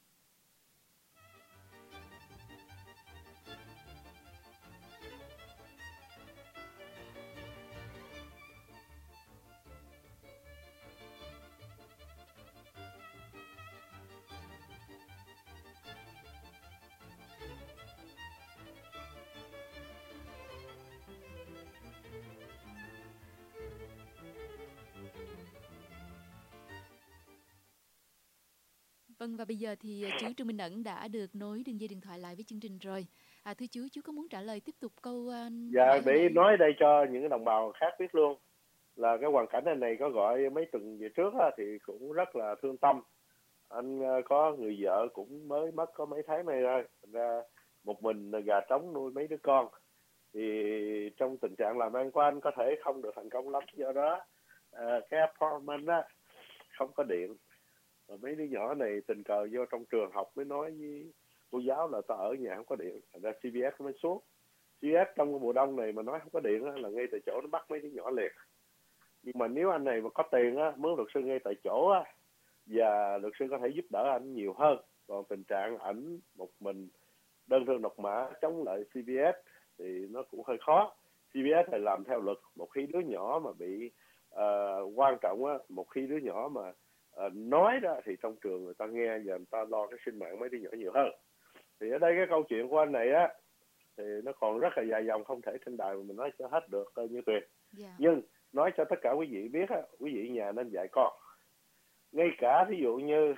B: Vâng, và bây giờ thì chú Trương Minh Ẩn đã được nối đường dây điện thoại lại với chương trình rồi. Thưa chú có muốn trả lời tiếp tục câu...
C: Dạ, để nói đây cho những đồng bào khác biết luôn. Là cái hoàn cảnh này có gọi mấy tuần về trước á, thì cũng rất là thương tâm. Anh có người vợ cũng mới mất có mấy tháng nay thôi. Thành ra một mình gà trống nuôi mấy đứa con. Thì trong tình trạng làm ăn của anh có thể không được thành công lắm. Do đó cái apartment á không có điện. Rồi mấy đứa nhỏ này tình cờ vô trong trường học mới nói với cô giáo là tao ở nhà không có điện. Thành ra CBS mới xuống. CBS trong cái mùa đông này mà nói không có điện á, là ngay tại chỗ nó bắt mấy đứa nhỏ liền. Nhưng mà nếu anh này mà có tiền á, mướn luật sư ngay tại chỗ á, và luật sư có thể giúp đỡ anh nhiều hơn. Còn tình trạng ảnh một mình đơn thương độc mã chống lại CBS thì nó cũng hơi khó. CBS phải làm theo luật. Một khi đứa nhỏ mà bị quan trọng á, một khi đứa nhỏ mà nói đó thì trong trường người ta nghe, giờ người ta lo cái sinh mạng mấy đứa nhỏ nhiều hơn. Thì ở đây cái câu chuyện của anh này á thì nó còn rất là dài dòng, không thể trên đài mà mình nói cho hết được như Tuyền. Nhưng nói cho tất cả quý vị biết á, quý vị nhà nên dạy con. Ngay cả ví dụ như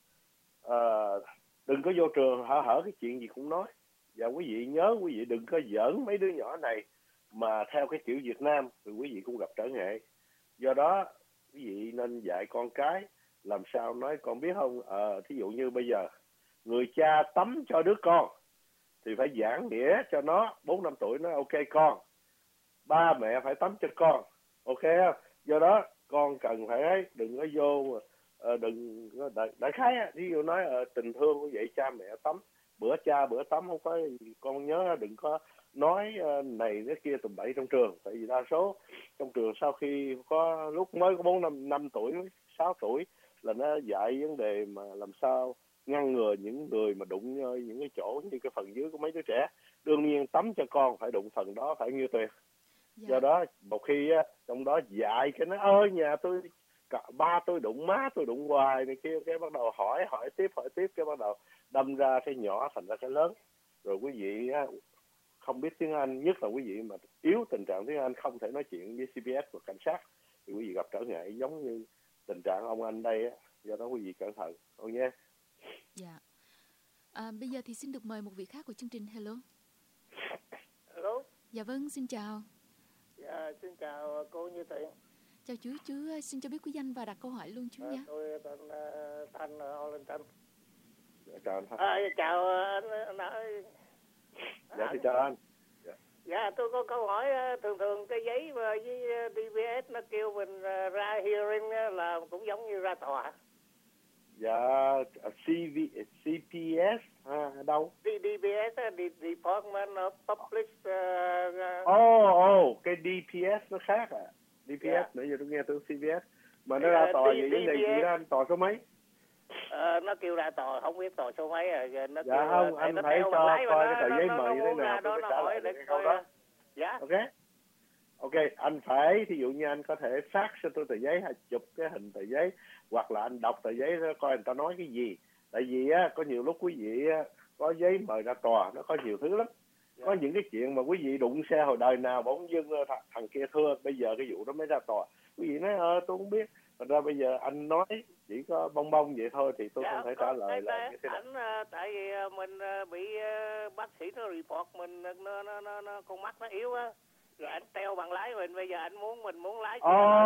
C: đừng có vô trường hở cái chuyện gì cũng nói. Và quý vị nhớ, quý vị đừng có giỡn mấy đứa nhỏ này mà theo cái kiểu Việt Nam thì quý vị cũng gặp trở ngại. Do đó quý vị nên dạy con cái làm sao nói con biết không, thí dụ như bây giờ người cha tắm cho đứa con thì phải giảng nghĩa cho nó, 4-5 tuổi nói ok con, ba mẹ phải tắm cho con, ok không? Do đó con cần phải đừng có vô đừng đại khái ví dụ nói tình thương như vậy, cha mẹ tắm, bữa cha bữa tắm, không có con nhớ đừng có nói này cái kia tùm bậy trong trường. Tại vì đa số trong trường sau khi có lúc mới có 4-5 tuổi 6 tuổi là nó dạy vấn đề mà làm sao ngăn ngừa những người mà đụng những cái chỗ như cái phần dưới của mấy đứa trẻ. Đương nhiên tắm cho con phải đụng phần đó, phải như Tuyền. Do đó một khi trong đó dạy cái nó ơi nhà tôi ba tôi đụng, má tôi đụng hoài này kia, cái bắt đầu hỏi tiếp cái bắt đầu đâm ra cái nhỏ thành ra cái lớn. Rồi quý vị không biết tiếng Anh, nhất là quý vị mà yếu tình trạng tiếng Anh không thể nói chuyện với CPS và cảnh sát thì quý vị gặp trở ngại giống như tình trạng ông anh đây á. Do đó quý vị cẩn thận nha.
B: Dạ. Bây giờ thì xin được mời một vị khác của chương trình. Hello.
E: Hello.
B: Dạ vâng, xin chào.
E: Dạ, xin chào cô Như Thiện.
B: Chào chú xin cho biết quý danh và đặt câu hỏi luôn chú nhé.
E: Tôi tên Thanh ở Arlington.
C: Chào anh Thanh.
E: Chào anh ơi.
C: Dạ, thì chào anh.
E: Dạ, tôi có câu hỏi. Thường cái giấy với DBS nó kêu mình ra hearing là cũng giống như ra tòa.
C: Dạ, CPS đâu?
E: DBS, Department of Public.
C: Cái DPS nó khác à? DPS nãy giờ tôi nghe từ CPS mà nó ra tòa gì vấn đề gì đó anh, tòa số mấy?
E: Nó kêu ra tòa không biết tòa số mấy rồi. Nó
C: dạ không, anh phải cho coi cái tờ giấy mời thế nào tôi mới trả lời cái câu đó.
E: Dạ.
C: Ok, anh phải thí dụ như anh có thể fax cho tôi tờ giấy hay chụp cái hình tờ giấy hoặc là anh đọc tờ giấy đó coi người ta nói cái gì. Tại vì có nhiều lúc quý vị có giấy mời ra tòa nó có nhiều thứ lắm. Có những cái chuyện mà quý vị đụng xe hồi đời nào bỗng dưng thằng kia thưa, bây giờ cái vụ đó mới ra tòa. Quý vị nói tôi không biết. Thật ra bây giờ anh nói chỉ có bông vậy thôi thì tôi không thể trả lời là như thế nào.
E: Tại vì mình bị bác sĩ nó report mình nó con mắt nó yếu á. Rồi anh treo bằng lái mình, bây giờ anh muốn lái.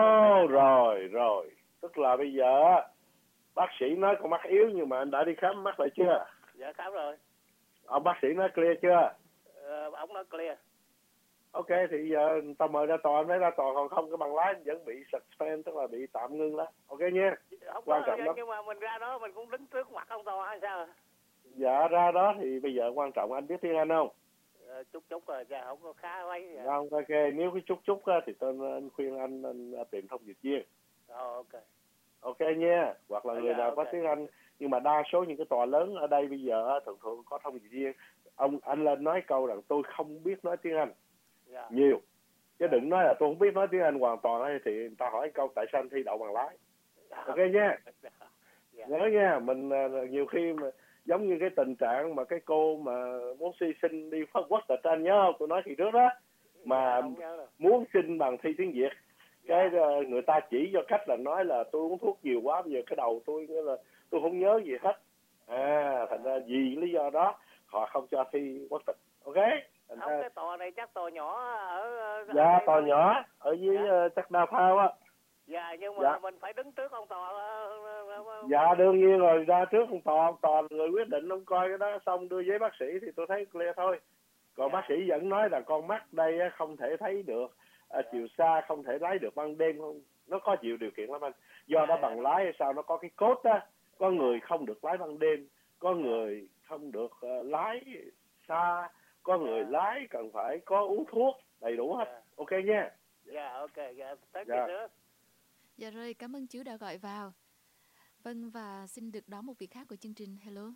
C: Rồi. Tức là bây giờ bác sĩ nói con mắt yếu nhưng mà anh đã đi khám mắt lại chưa?
E: Dạ khám rồi.
C: Ông bác sĩ nói clear chưa?
E: Ông nói clear.
C: Ok, thì giờ tao mời ra tòa, anh phải ra tòa, còn không cái bằng lái vẫn bị suspend, tức là bị tạm ngưng đó. Ok nha.
E: Không
C: quan trọng lắm.
E: Nhưng mà mình ra đó mình cũng đứng trước mặt ông tòa hay sao?
C: Dạ ra đó thì bây giờ quan trọng anh biết tiếng Anh không?
E: Chút rồi, dạ không có khá mấy. Dạ.
C: Không, ok, nếu cái chút thì anh khuyên anh tìm thông dịch viên.
E: Ok.
C: Ok nha, hoặc là người nào có tiếng Anh, nhưng mà đa số những cái tòa lớn ở đây bây giờ thường có thông dịch viên. Anh lên nói câu rằng tôi không biết nói tiếng Anh nhiều, chứ đừng nói là tôi không biết nói tiếng Anh hoàn toàn ấy, thì người ta hỏi câu tại sao anh thi đậu bằng lái. Ok nha. Nhớ nha, mình nhiều khi mà giống như cái tình trạng mà cái cô mà muốn xin đi phát quốc tịch, anh nhớ không? Tôi nói kỳ trước đó mà muốn xin bằng thi tiếng Việt, cái người ta chỉ cho cách là nói là tôi uống thuốc nhiều quá, bây giờ cái đầu tôi nghĩa là tôi không nhớ gì hết. Thành ra vì lý do đó họ không cho thi quốc tịch. Ok.
E: Không, cái tòa này chắc tòa nhỏ ở
C: dạ tòa nhỏ ở dưới chắc đa phao á.
E: Dạ, nhưng mà mình phải đứng trước ông tòa.
C: Dạ đương nhiên rồi, ra trước ông tòa là người quyết định, ông coi cái đó xong đưa giấy bác sĩ thì tôi thấy clear thôi. Còn bác sĩ vẫn nói là con mắt đây không thể thấy được chiều xa, không thể lái được ban đêm, không, nó có nhiều điều kiện lắm anh. Do đó bằng lái hay sao nó có cái code á, có người không được lái ban đêm, có người không được lái xa, có người lái cần phải có uống thuốc đầy đủ hết. Ok nha.
E: Dạ ok, dạ thank
C: you
E: nữa.
B: Dạ rồi, cảm ơn chú đã gọi vào. Vâng, và xin được đón một vị khác của chương trình.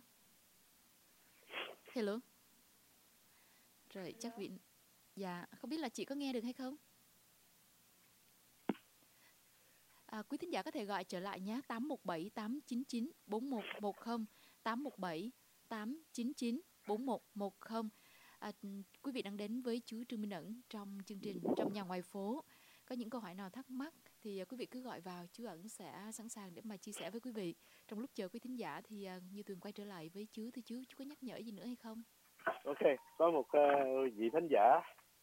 B: Hello. Rồi, chắc vị... Dạ, không biết là chị có nghe được hay không? Quý thính giả có thể gọi trở lại nhé, 817 899 4110, 817 899 4110. Quý vị đang đến với chú Trương Minh Ẩn trong chương trình Trong Nhà Ngoài Phố. Có những câu hỏi nào thắc mắc thì quý vị cứ gọi vào, chú Ẩn sẽ sẵn sàng để mà chia sẻ với quý vị. Trong lúc chờ quý thính giả thì Như Tuyền quay trở lại với chú. Thưa chú có nhắc nhở gì nữa hay không?
C: Ok, có một vị thính giả,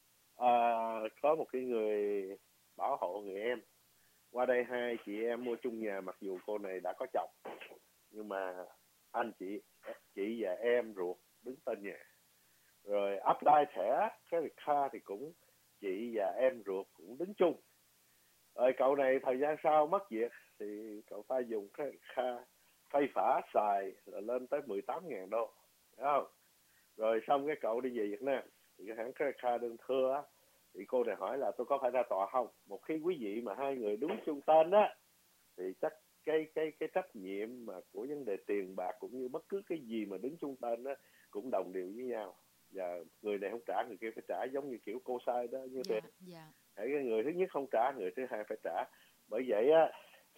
C: có một cái người bảo hộ người em. Qua đây hai chị em mua chung nhà, mặc dù cô này đã có chồng, nhưng mà anh chị và em ruột đứng tên nhà. Rồi apply thẻ credit card thì cũng chị và em ruột cũng đứng chung. Rồi cậu này thời gian sau mất việc thì cậu ta dùng credit card phay phả xài là lên tới 18.000 đô, thấy không? Rồi xong cái cậu đi về Việt Nam thì cái hãng credit card đơn thưa á, thì cô này hỏi là tôi có phải ra tòa không? Một khi quý vị mà hai người đúng chung tên á thì chắc cái trách nhiệm mà của vấn đề tiền bạc cũng như bất cứ cái gì mà đứng chung tên á cũng đồng đều với nhau. Và người này không trả, người kia phải trả, giống như kiểu cô sai đó như thế. Cái người thứ nhất không trả, người thứ hai phải trả. Bởi vậy á,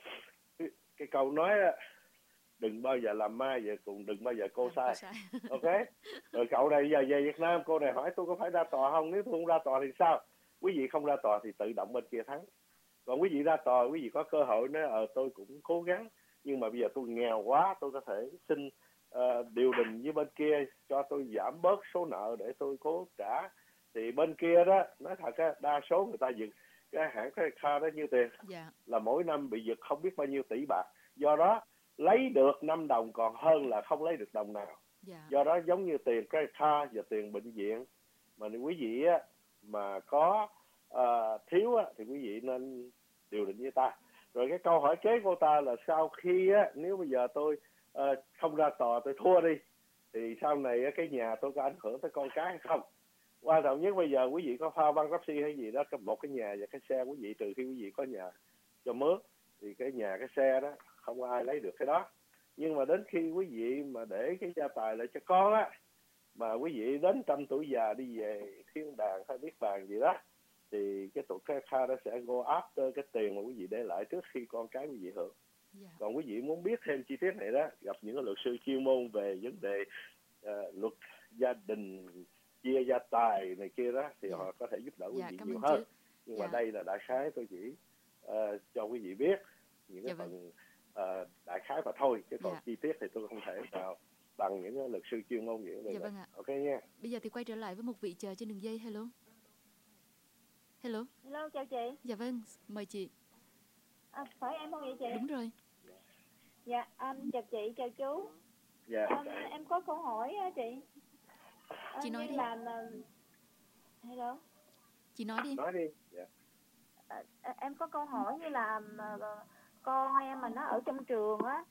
C: cái câu nói á, đừng bao giờ làm mai, và cùng đừng bao giờ cô sai. Ok. Rồi cậu này giờ về Việt Nam, cô này hỏi tôi có phải ra tòa không? Nếu tôi không ra tòa thì sao? Quý vị không ra tòa thì tự động bên kia thắng. Còn quý vị ra tòa, quý vị có cơ hội nói tôi cũng cố gắng, nhưng mà bây giờ tôi nghèo quá, tôi có thể xin điều đình với bên kia cho tôi giảm bớt số nợ để tôi cố trả. Thì bên kia đó, nói thật á, đa số người ta dựng cái hãng credit card đó như tiền là mỗi năm bị giật không biết bao nhiêu tỷ bạc. Do đó lấy được 5 đồng còn hơn là không lấy được đồng nào. Do đó giống như tiền credit card và tiền bệnh viện mà quý vị á, mà có thiếu á, thì quý vị nên điều định với ta. Rồi cái câu hỏi kế của ta là sau khi á, nếu bây giờ tôi không ra tòa, tôi thua đi, thì sau này á, cái nhà tôi có ảnh hưởng tới con cái hay không? Quan trọng nhất bây giờ quý vị có pha bankruptcy hay gì đó, một cái nhà và cái xe quý vị, trừ khi quý vị có nhà cho mướn, thì cái nhà cái xe đó không có ai lấy được cái đó. Nhưng mà đến khi quý vị mà để cái gia tài lại cho con á, mà quý vị đến 100 tuổi già đi về thiên đàng hay niết bàn gì đó, thì cái tụ credit card đó sẽ go after cái tiền mà quý vị để lại trước khi con cái quý vị hưởng. Còn quý vị muốn biết thêm chi tiết này đó, gặp những luật sư chuyên môn về vấn đề luật gia đình, chia gia tài này kia đó, thì họ có thể giúp đỡ quý vị nhiều hơn. Nhưng mà đây là đại khái tôi chỉ cho quý vị biết những cái phần đại khái mà thôi, chứ còn chi tiết thì tôi không thể nào bằng những luật sư chuyên môn vậy.
B: Vâng ạ.
C: Ok nha.
B: Bây giờ thì quay trở lại với một vị chờ trên đường dây. Hello.
F: Hello, chào chị.
B: Dạ vâng, mời chị.
F: Phải em không vậy chị?
B: Đúng rồi.
F: Dạ, chào chị, chào chú.
C: Dạ.
F: Em có câu hỏi chị.
B: Chị nói đi.
F: Hello.
B: Chị nói đi.
C: Nói đi. Dạ.
F: Em có câu hỏi như là con em mà nó ở trong trường á,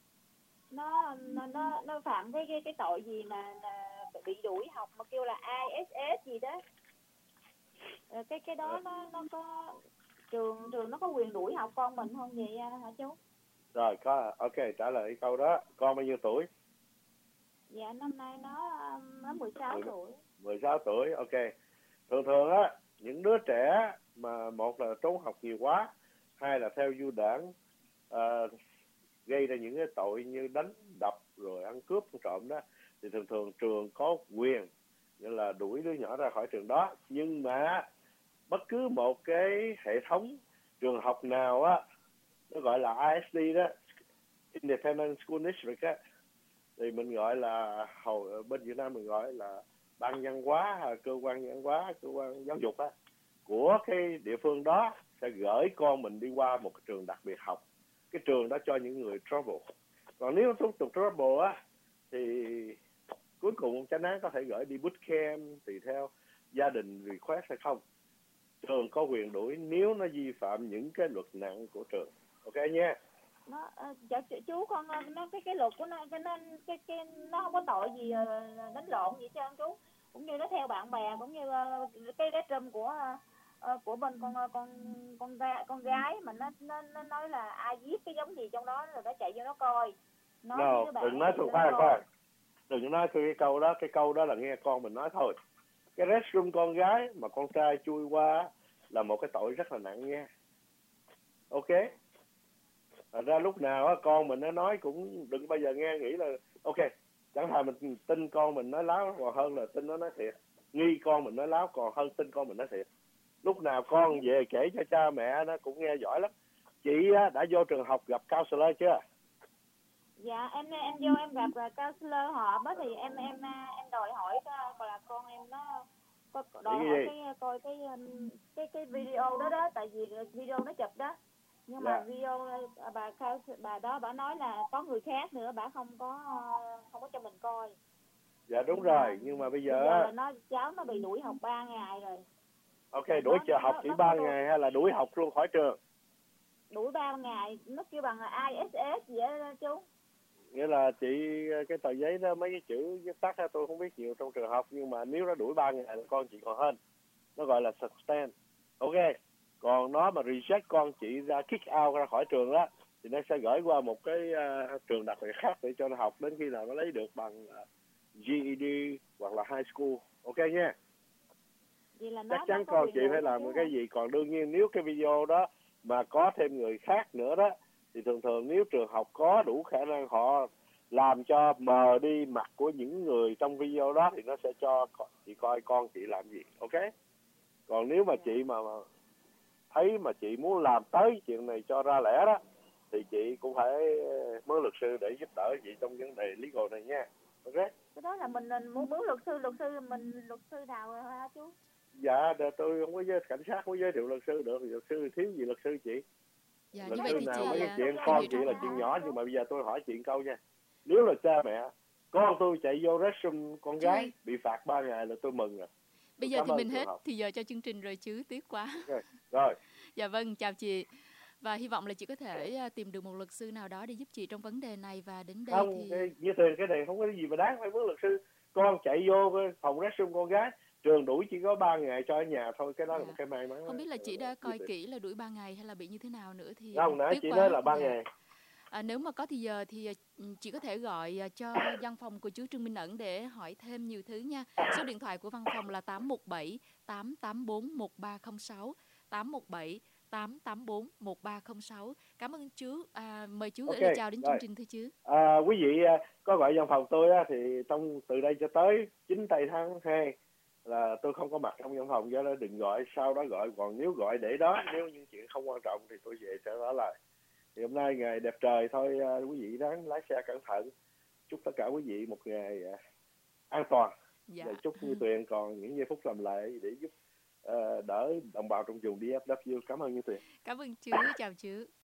F: nó phạm cái tội gì mà bị đuổi học mà kêu là ISS gì đó. Cái đó nó có trường nó có quyền đuổi học con mình không vậy hả chú?
C: Rồi có, ok, trả lời câu đó. Con bao nhiêu tuổi?
F: Dạ năm nay nó 16 tuổi.
C: 16 tuổi, ok. Thường á, những đứa trẻ mà một là trốn học nhiều quá, hai là theo du đảng gây ra những cái tội như đánh đập rồi ăn cướp ăn trộm đó, thì thường trường có quyền như là đuổi đứa nhỏ ra khỏi trường đó. Nhưng mà bất cứ một cái hệ thống trường học nào á, nó gọi là ISD đó, Independent School District á, thì mình gọi là bên Việt Nam mình gọi là ban văn hóa, cơ quan văn hóa, cơ quan giáo dục á của cái địa phương đó sẽ gửi con mình đi qua một cái trường đặc biệt học. Cái trường đó cho những người trouble. Còn nếu tiếp tục trouble á thì cuối cùng chánh án có thể gửi đi bootcamp tùy theo gia đình request hay không. Trường có quyền đuổi nếu nó vi phạm những cái luật nặng của trường. Ok nha.
F: Chú con nó cái luật của nó nó không có tội gì đánh lộn gì hết chú. Cũng như nó theo bạn bè, cũng như cái trùm của bên con gái mà nó nói là ai giết cái giống gì trong đó rồi nó chạy vô nó coi.
C: Đừng nói tôi khoan. Đừng nói cái câu đó là nghe con mình nói thôi. Cái restroom con gái mà con trai chui qua là một cái tội rất là nặng nha. Ok. Thành ra lúc nào á, con mình nó nói cũng đừng bao giờ nghe nghĩ là ok, chẳng thà mình tin con mình nói láo còn hơn là tin nó nói thiệt, nghi con mình nói láo còn hơn tin con mình nói thiệt. Lúc nào con về kể cho cha mẹ nó cũng nghe giỏi lắm. Chị á, đã vô trường học gặp counselor chưa?
F: Dạ em vô em gặp counselor họp á, thì em đòi hỏi coi là con em nó đòi hỏi cái video đó tại vì video nó chụp đó, nhưng mà video bà đó bà nói là có người khác nữa, bà không có cho mình coi.
C: Dạ đúng rồi, nhưng mà bây giờ
F: là cháu nó bị đuổi học 3 ngày rồi.
C: Ok, đuổi học chỉ 3 ngày hay là đuổi học luôn khỏi trường?
F: Đuổi 3 ngày, nó kêu bằng là ISS gì đó chú.
C: Nghĩa là chị cái tờ giấy đó mấy cái chữ viết tắt tôi không biết nhiều trong trường học, nhưng mà nếu nó đuổi 3 ngày là con chị còn hơn. Nó gọi là suspend. Ok. Còn nó mà reject con chị ra kick out ra khỏi trường đó thì nó sẽ gửi qua một cái trường đặc biệt khác để cho nó học đến khi nào nó lấy được bằng GED hoặc là high school. Ok nha. Chắc chắn con chị phải làm cái gì. Còn đương nhiên nếu cái video đó mà có thêm người khác nữa đó thì thường nếu trường học có đủ khả năng họ làm cho mờ đi mặt của những người trong video đó thì nó sẽ cho chị coi con chị làm gì. Ok. Còn nếu mà chị mà thấy mà chị muốn làm tới chuyện này cho ra lẽ đó thì chị cũng phải mướn luật sư để giúp đỡ chị trong vấn đề legal này nha. Ok.
F: Cái đó là mình muốn mướn luật sư mình luật sư nào hả chú?
C: Dạ tôi không có cảnh sát không có giới thiệu luật sư được, luật sư thiếu gì luật sư chị.
B: Dạ,
C: luật
B: như
C: sư
B: vậy thì
C: nào
B: chị
C: mấy cái chuyện con chị là chuyện nhỏ, nhưng mà bây giờ tôi hỏi chị câu nha. Nếu là cha mẹ con tôi chạy vô restroom con gái bị phạt 3 ngày là tôi mừng rồi.
B: Bây giờ thì mình hết thì giờ cho chương trình rồi chứ, tiếc quá.
C: Okay. Rồi.
B: Dạ vâng, chào chị. Và hy vọng là chị có thể tìm được một luật sư nào đó để giúp chị trong vấn đề này. Và đến đây
C: không,
B: thì
C: như tiền cái này không có gì mà đáng phải mướn luật sư. Con chạy vô cái phòng restroom con gái, trường đuổi chỉ có 3 ngày cho ở nhà thôi, cái đó là một cái may mắn.
B: Không biết là chị đã coi kỹ là đuổi 3 ngày hay là bị như thế nào nữa thì
C: không, nãy chị nói là 3 ngày.
B: Nếu mà có thì giờ thì chị có thể gọi cho văn phòng của chú Trương Minh Ẩn để hỏi thêm nhiều thứ nha. Số điện thoại của văn phòng là 817 884 1306 817 884 1306. Cảm ơn chú. Mời chú gửi lời chào đến chương trình thưa chú.
C: Quý vị có gọi văn phòng tôi thì từ đây cho tới 9 tây tháng 2 là tôi không có mặt trong văn phòng, do đó đừng gọi, sau đó gọi. Còn nếu gọi để đó, nếu những chuyện không quan trọng thì tôi về sẽ trả lời. Thì hôm nay ngày đẹp trời thôi, quý vị ráng lái xe cẩn thận. Chúc tất cả quý vị một ngày an toàn. Và chúc Như Tuyền còn những giây phút làm lại để giúp đỡ đồng bào trong vùng DFW. Cảm ơn Như Tuyền.
B: Cảm ơn chú, chào chú.